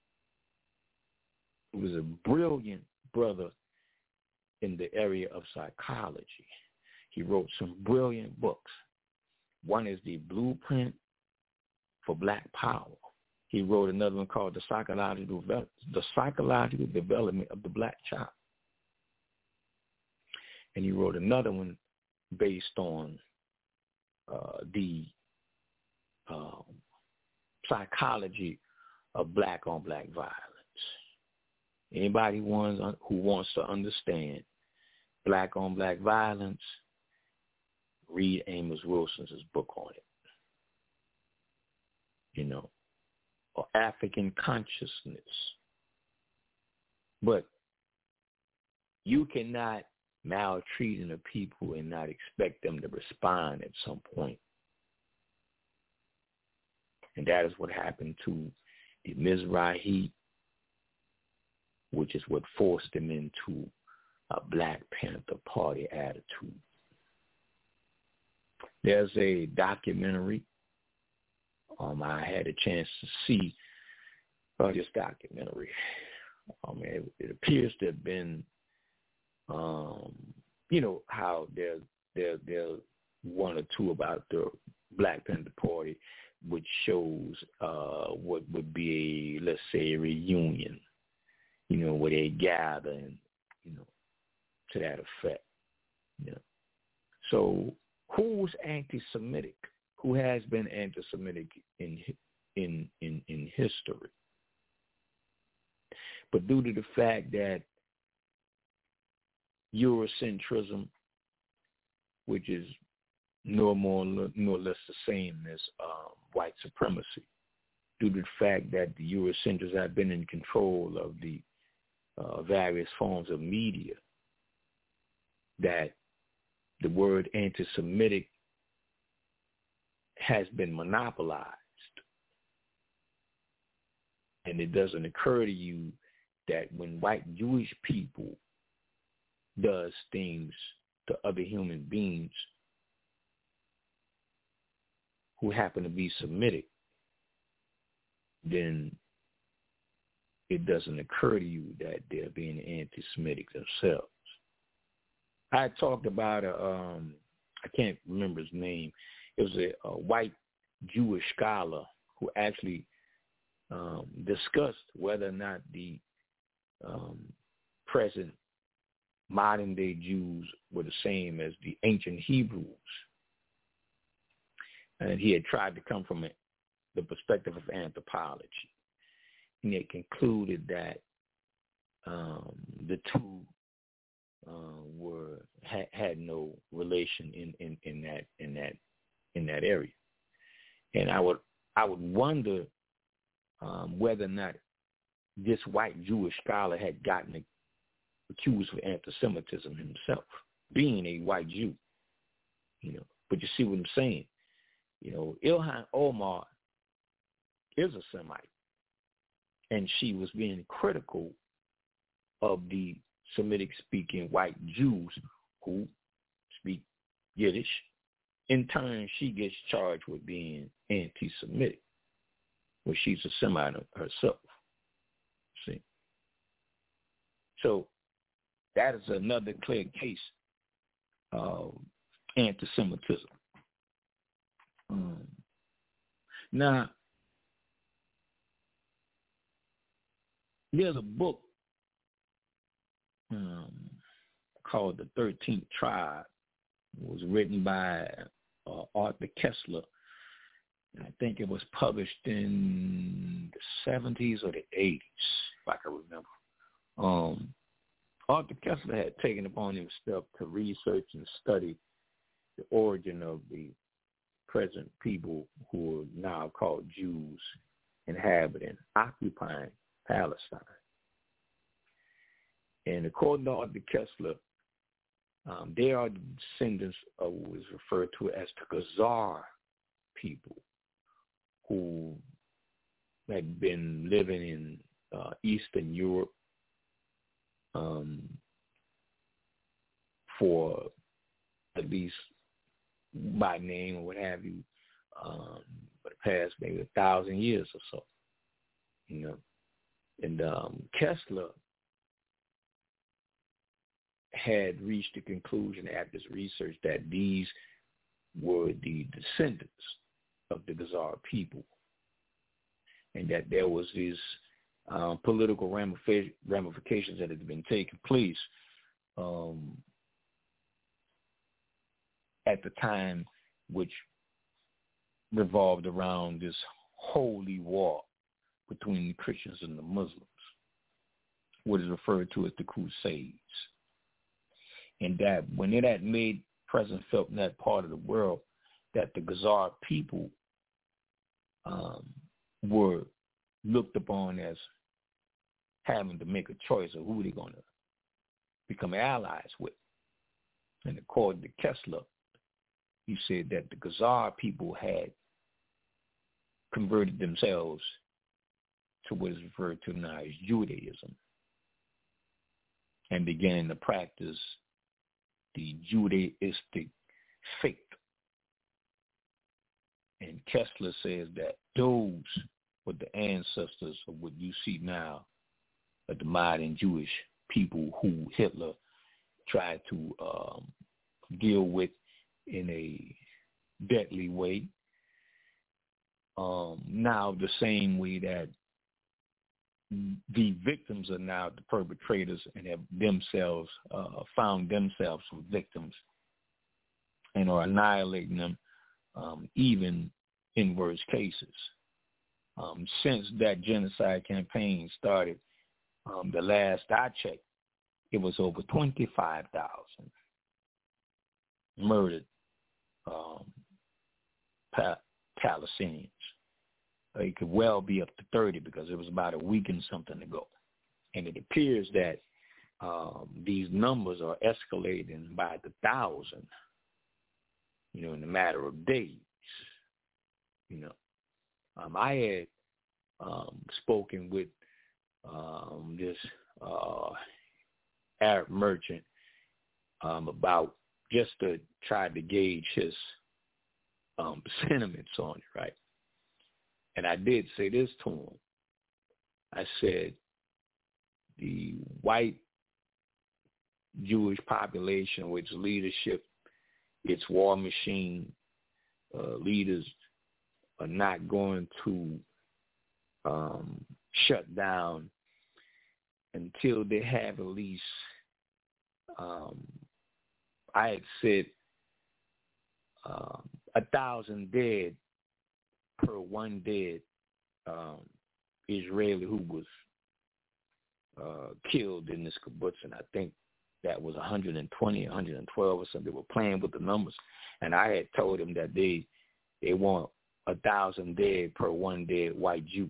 He was a brilliant brother in the area of psychology. He wrote some brilliant books. One is The Blueprint for Black Power. He wrote another one called The Psychological, the Psychological Development of the Black Child. And he wrote another one based on uh, the um, psychology of black-on-black violence. Anybody wants, who wants to understand black-on-black violence, read Amos Wilson's book on it. You know, or African consciousness. But you cannot maltreat a people and not expect them to respond at some point. And that is what happened to the Mizrahi, which is what forced them into a Black Panther Party attitude. There's a documentary um, I had a chance to see uh, this documentary. Um, it, it appears to have been, um, you know, how there there there one or two about the Black Panther Party, which shows uh, what would be a, let's say, a reunion. you know, where they gather and, you know, to that effect. You know. So who's anti-Semitic? Who has been anti-Semitic in in in in history? But due to the fact that Eurocentrism, which is no more no less the same as um, white supremacy, due to the fact that the Eurocentrists have been in control of the uh, various forms of media, that the word anti-Semitic has been monopolized. And it doesn't occur to you that when white Jewish people does things to other human beings who happen to be Semitic, then it doesn't occur to you that they're being anti-Semitic themselves. I talked about a, um, I can't remember his name. It was a, a white Jewish scholar who actually um, discussed whether or not the um, present modern-day Jews were the same as the ancient Hebrews. And he had tried to come from a, the perspective of anthropology. And he had concluded that um, the two uh, were ha, had no relation in, in, in that in that in that area. And I would I would wonder um, whether or not this white Jewish scholar had gotten accused of anti-Semitism himself, being a white Jew. You know, but you see what I'm saying? You know, Ilhan Omar is a Semite, and she was being critical of the Semitic-speaking white Jews who speak Yiddish. In turn, she gets charged with being anti-Semitic, when she's a Semite herself. See? So that is another clear case of anti-Semitism. Um, now, there's a book um, called The thirteenth Tribe. It was written by uh, Arthur Koestler. I think it was published in the seventies or the eighties, if I can remember. Um, Arthur Koestler had taken upon himself to research and study the origin of the present people who are now called Jews inhabiting, occupying Palestine. And according to Arthur Koestler, um, they are the descendants of what is referred to as the Khazar people, who had been living in uh, Eastern Europe um, for at least by name or what have you, um, for the past maybe a thousand years or so, you know. And um, Koestler had reached the conclusion after his research that these were the descendants of the Khazar people, and that there was these uh, political ramifications that had been taking place um, at the time, which revolved around this holy war between the Christians and the Muslims, what is referred to as the Crusades. And that when it had made presence felt in that part of the world, that the Khazar people um, were looked upon as having to make a choice of who they're going to become allies with. And according to Koestler, he said that the Khazar people had converted themselves to what is referred to now as Judaism and began to practice the Judaistic faith. And Koestler says that those were the ancestors of what you see now of the modern Jewish people who Hitler tried to um, deal with in a deadly way. Um, now the same way that the victims are now the perpetrators and have themselves uh, found themselves victims and are annihilating them, um, even in worse cases. Um, since that genocide campaign started, um, the last I checked, it was over twenty-five thousand murdered um, pa- Palestinians. It could well be up to thirty because it was about a week and something ago. And it appears that um, these numbers are escalating by the thousand, you know, in a matter of days. You know, um, I had um, spoken with um, this uh, Arab merchant um, about just to try to gauge his um, sentiments on it, right? And I did say this to him. I said, the white Jewish population, which leadership, its war machine, uh, leaders are not going to um, shut down until they have at least, um, I had said, um, a thousand dead per one dead um, Israeli who was uh, killed in this kibbutz, and I think that was one hundred twenty, one hundred twelve or something. They were playing with the numbers, and I had told them that they they want a thousand dead per one dead white Jew.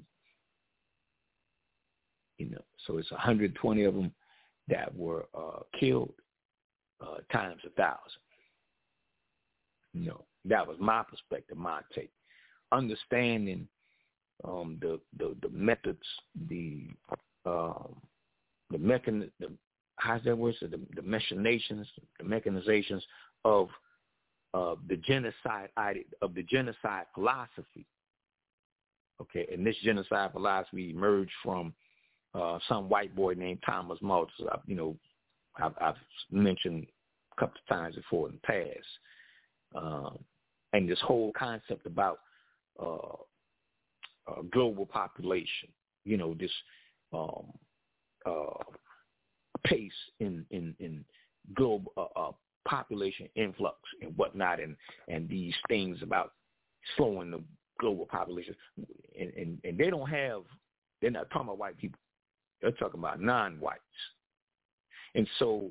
You know, so it's one hundred twenty of them that were uh, killed uh, times a thousand. You know, that was my perspective, my take. Understanding um, the, the the methods, the um, the mechan the how's that word? So the, the machinations, the mechanizations of uh, the genocide of the genocide philosophy. Okay, and this genocide philosophy emerged from uh, some white boy named Thomas Malthus. You know, I've, I've mentioned a couple of times before in the past, um, and this whole concept about Uh, uh, global population, you know, this um, uh, pace in in, in global uh, uh, population influx and whatnot, and, and these things about slowing the global population, and, and, and they don't have, they're not talking about white people, they're talking about non-whites, and so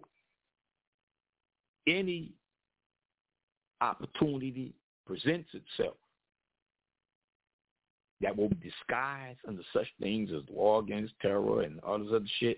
any opportunity presents itself that will be disguised under such things as war against terror and all this other shit,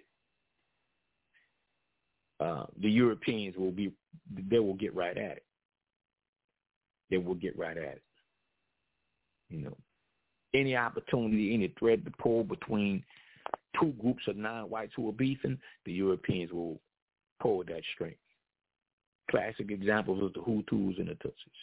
uh, the Europeans will be, they will get right at it. They will get right at it. You know, any opportunity, any thread to pull between two groups of non-whites who are beefing, the Europeans will pull that string. Classic examples of the Hutus and the Tutsis.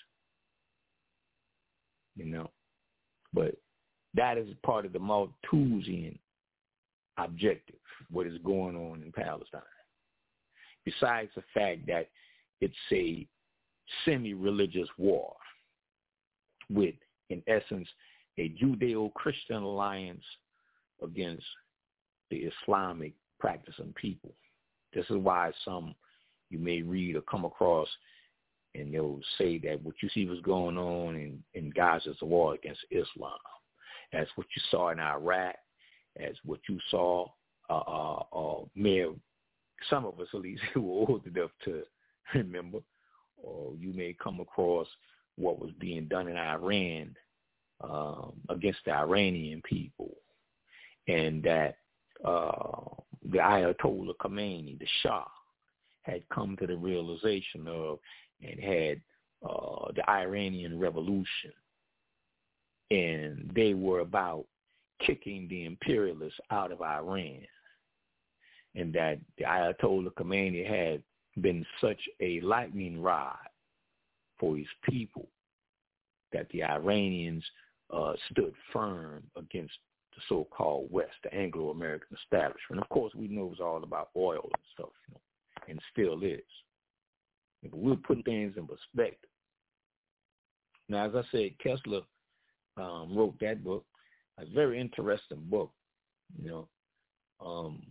You know, but that is part of the Malthusian objective, what is going on in Palestine. Besides the fact that it's a semi-religious war with, in essence, a Judeo-Christian alliance against the Islamic practicing people. This is why some you may read or come across, and they'll say that what you see was going on in, in Gaza is a war against Islam. That's what you saw in Iraq, as what you saw, uh, uh, uh, may have, some of us at least who were old enough to remember, or you may come across what was being done in Iran um, against the Iranian people, and that uh, the Ayatollah Khomeini, the Shah, had come to the realization of and had uh, the Iranian Revolution, and they were about kicking the imperialists out of Iran, and that the Ayatollah Khomeini had been such a lightning rod for his people that the Iranians uh, stood firm against the so-called West, the Anglo-American establishment. Of course, we know it's all about oil and stuff, you know, and still is. But we'll put things in perspective. Now, as I said, Kessler um, wrote that book. A very interesting book, you know, Um,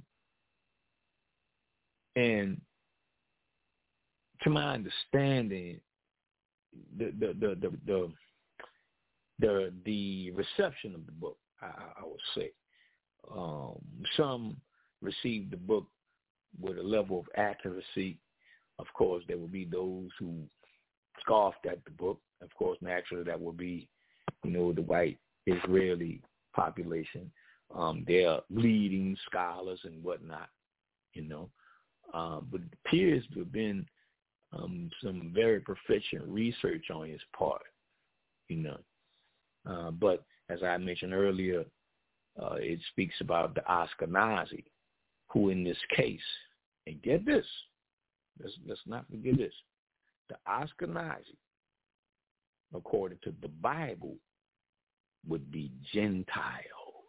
and to my understanding, the the the the the the, the reception of the book, I, I would say, um, some received the book with a level of accuracy. Of course, there will be those who scoffed at the book. Of course, naturally, that will be, you know, the white Israeli population. Um, they're leading scholars and whatnot, you know. Uh, but it appears to have been um, some very proficient research on his part, you know. Uh, but as I mentioned earlier, uh, it speaks about the Ashkenazi, who in this case, and get this, let's, let's not forget this, the Ashkenazi, according to the Bible, would be Gentiles.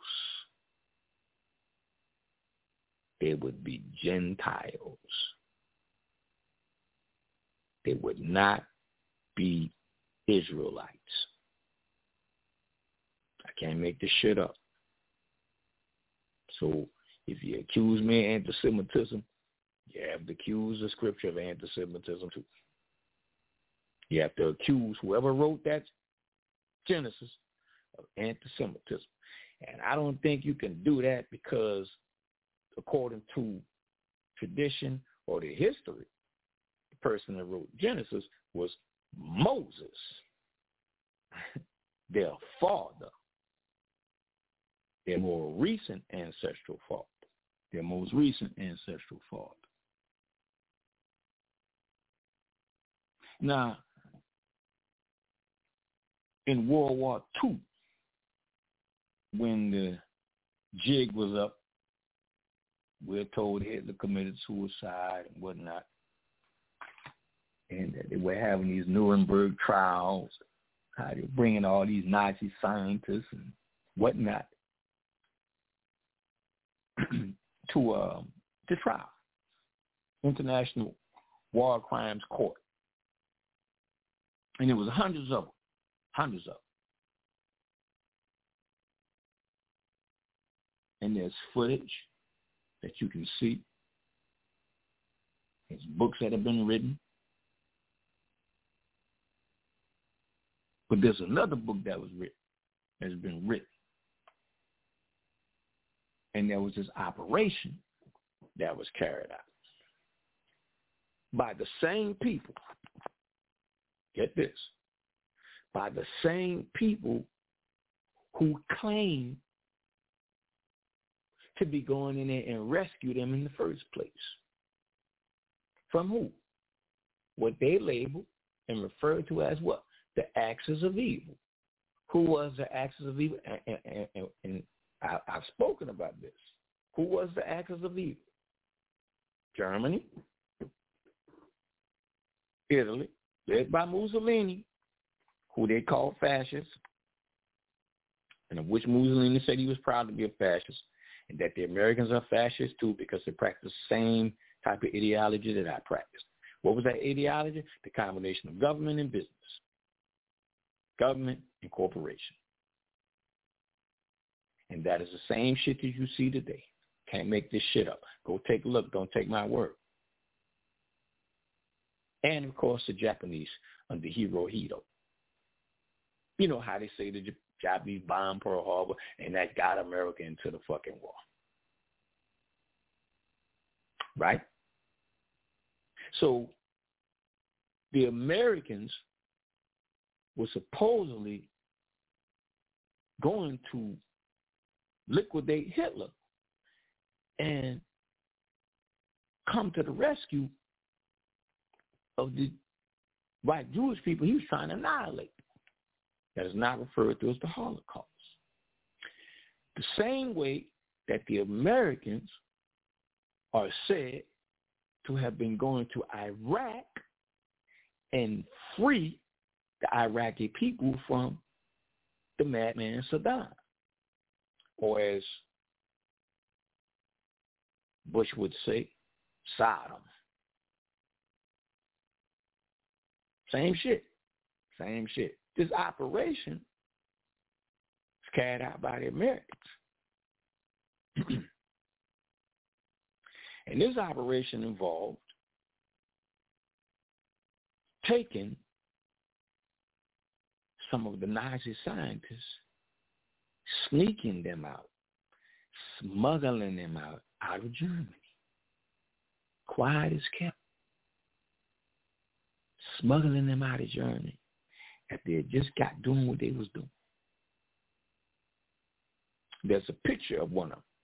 They would be Gentiles. They would not be Israelites. I can't make this shit up. So if you accuse me of anti-Semitism, you have to accuse the scripture of anti-Semitism too. You have to accuse whoever wrote that Genesis of anti-Semitism. And I don't think you can do that because according to tradition or the history, the person that wrote Genesis was Moses, their father, their more recent ancestral father, their most recent ancestral father. Now, in World War Two, when the jig was up, we're told Hitler committed suicide and whatnot, and that they were having these Nuremberg trials, how they're bringing all these Nazi scientists and whatnot to uh, to trial, International War Crimes Court, and it was hundreds of them, hundreds of them. And there's footage that you can see. There's books that have been written. But there's another book that was written, has been written. And there was this operation that was carried out by the same people. Get this. By the same people who claim to be going in there and rescue them in the first place. From who? What they label and refer to as what? The axis of evil. Who was the axis of evil? And, and, and, and I, I've spoken about this. Who was the axis of evil? Germany, Italy, led by Mussolini, who they called fascist, and of which Mussolini said he was proud to be a fascist, and that the Americans are fascists too because they practice the same type of ideology that I practice. What was that ideology? The combination of government and business. Government and corporation. And that is the same shit that you see today. Can't make this shit up. Go take a look. Don't take my word. And, of course, the Japanese under Hirohito. You know how they say the Japanese bombed Pearl Harbor, and that got America into the fucking war. Right? So the Americans were supposedly going to liquidate Hitler and come to the rescue of the white Jewish people he was trying to annihilate. That is not referred to as the Holocaust. The same way that the Americans are said to have been going to Iraq and free the Iraqi people from the madman Saddam. Or as Bush would say, Sodom. Same shit. Same shit. This operation is carried out by the Americans. And this operation involved taking some of the Nazi scientists, sneaking them out, smuggling them out, out of Germany. Quiet as kept. Smuggling them out of Germany after they had just got doing what they was doing. There's a picture of one of them.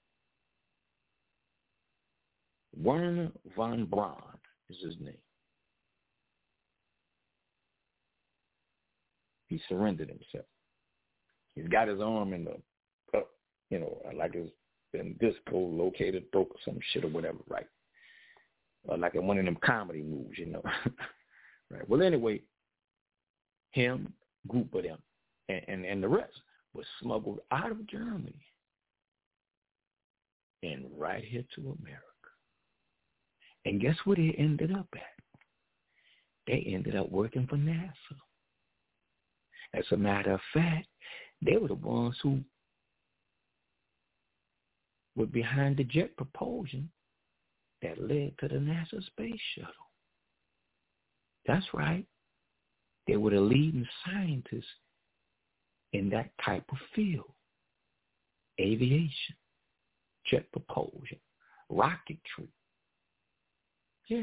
Werner von Braun is his name. He surrendered himself. He's got his arm in the, up, you know, like it's been dislocated, broke or some shit or whatever, right? Or like in one of them comedy moves, you know. Right. Well, anyway, him, group of them, and, and, and the rest was smuggled out of Germany and right here to America. And guess where they ended up at? They ended up working for NASA. As a matter of fact, they were the ones who were behind the jet propulsion that led to the NASA space shuttle. That's right. They were the leading scientists in that type of field. Aviation, jet propulsion, rocketry. Yeah.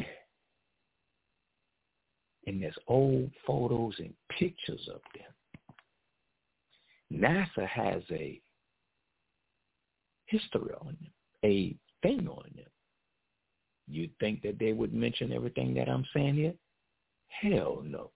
And there's old photos and pictures of them. NASA has a history on them, a thing on them. You'd think that they would mention everything that I'm saying here? Hell no.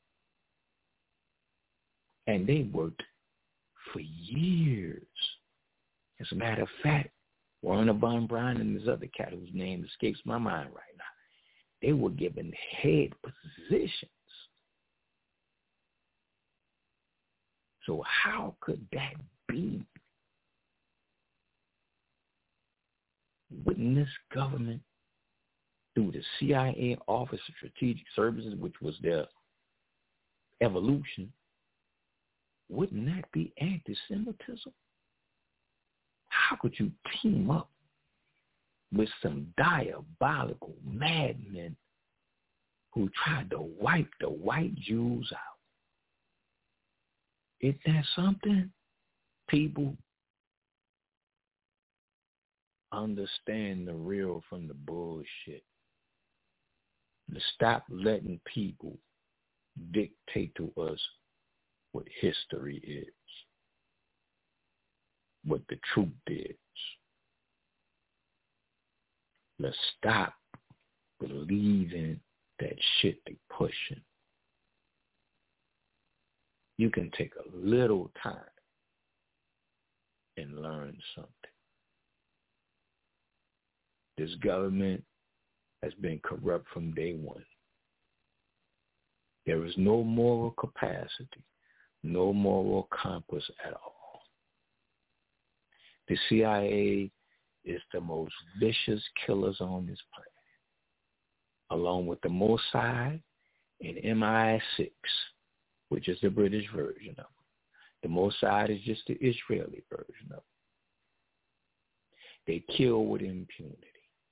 And they worked for years. As a matter of fact, Werner von Braun and this other cat whose name escapes my mind right now, they were given head positions. So how could that be? Wouldn't this government, through the C I A Office of Strategic Services, which was their evolution, wouldn't that be anti-Semitism? How could you team up with some diabolical madmen who tried to wipe the white Jews out? Isn't that something? People understand the real from the bullshit. To stop letting people dictate to us what history is, what the truth is. Let's stop believing that shit they pushing. You can take a little time and learn something. This government has been corrupt from day one. There is no moral capacity, no moral compass at all. The C I A is the most vicious killers on this planet, along with the Mossad and M I six, which is the British version of it. The Mossad is just the Israeli version of it. They kill with impunity.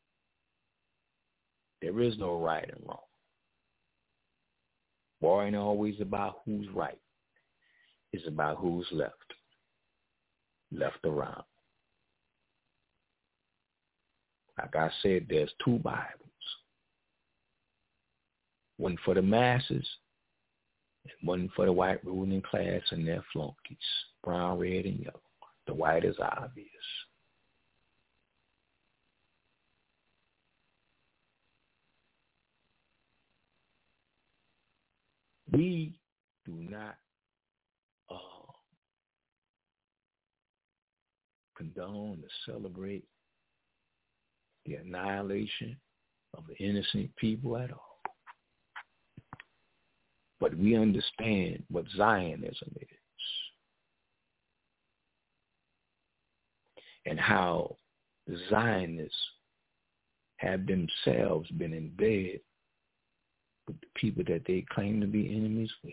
There is no right and wrong. War ain't always about who's right. It's about who's left. Left around. Like I said, there's two Bibles. One for the masses and one for the white ruling class and their flunkies. Brown, red, and yellow. The white is obvious. We do not uh, condone or celebrate the annihilation of innocent people at all. But we understand what Zionism is and how the Zionists have themselves been in bed with the people that they claim to be enemies with.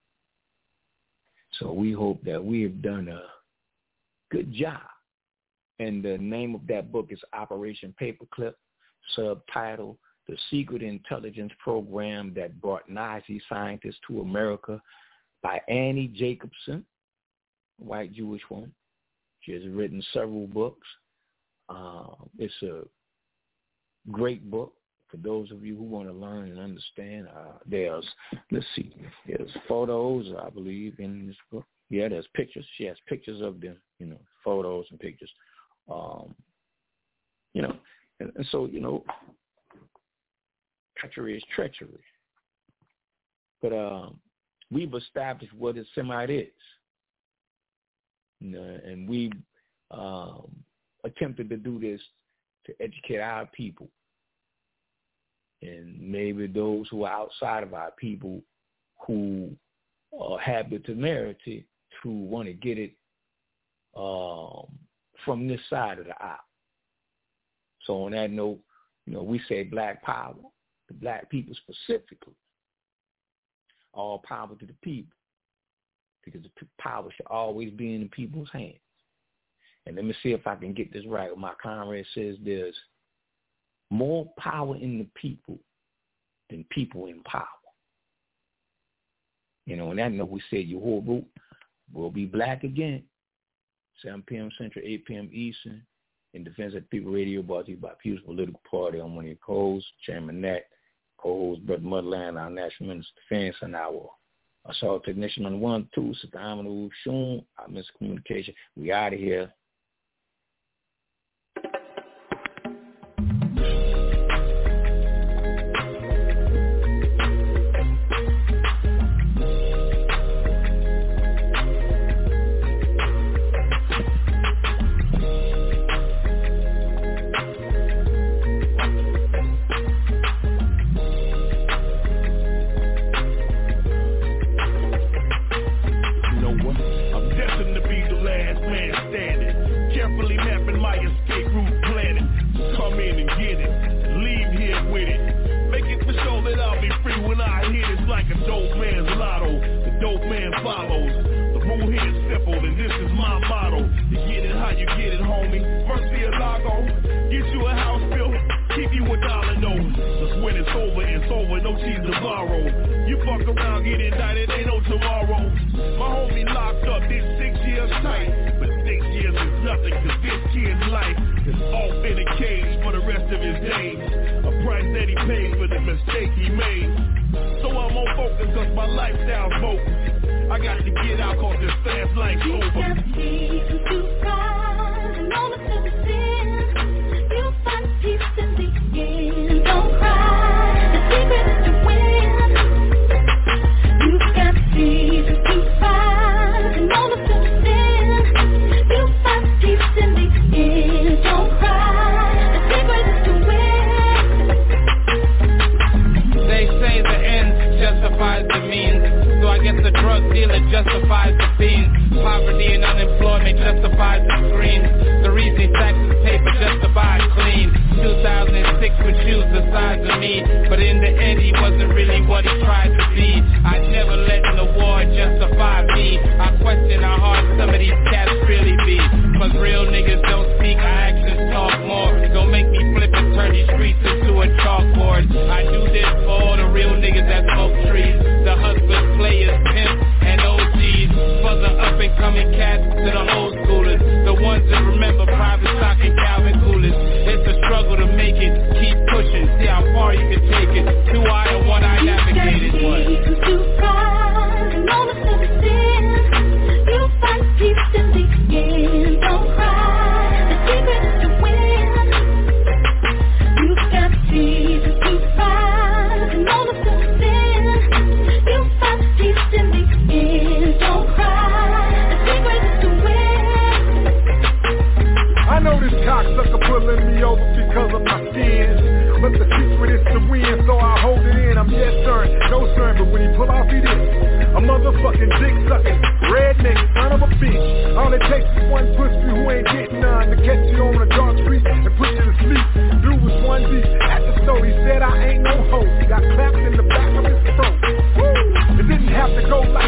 So we hope that we have done a good job and the name of that book is Operation Paperclip, subtitle The Secret Intelligence Program That Brought Nazi Scientists to America, by Annie Jacobson, a white Jewish woman. She has written several books. Uh, it's a great book for those of you who want to learn and understand. Uh, there's, let's see, there's photos, I believe, in this book. Yeah, there's pictures. She has pictures of them, you know, photos and pictures. Um, you know, and, and so, you know, treachery is treachery. But um, we've established what a Semite is. You know, and we um, attempted to do this to educate our people. And maybe those who are outside of our people who uh, have the temerity to want to get it um, from this side of the aisle. So on that note, you know, we say black power, the black people specifically, all power to the people, because the power should always be in the people's hands. And let me see if I can get this right. My comrade says there's more power in the people than people in power. You know, and that note we said Yehovah will be black again, seven p.m. Central, eight p.m. Eastern, in Defense of People Radio, brought to you by People's Political Party. I'm one of your co-hosts, Chairman Nat, co-host Brother Motherland, our National Minister of Defense, and our assault technician on one, two, Saddam Shun, our miscommunication. We out of here.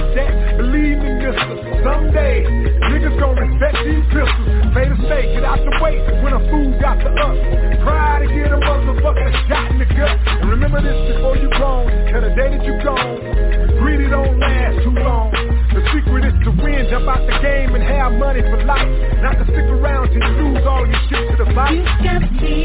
Someday, niggas gon' respect these pistols. Made a mistake, get out the weight when a fool got to up. Pride to get a motherfucker shot in the gut. And remember this before you grown, till the day that you gone. Greedy don't last too long. The secret is to win, jump out the game and have money for life. Not to stick around till you lose all your shit to the bite. You got me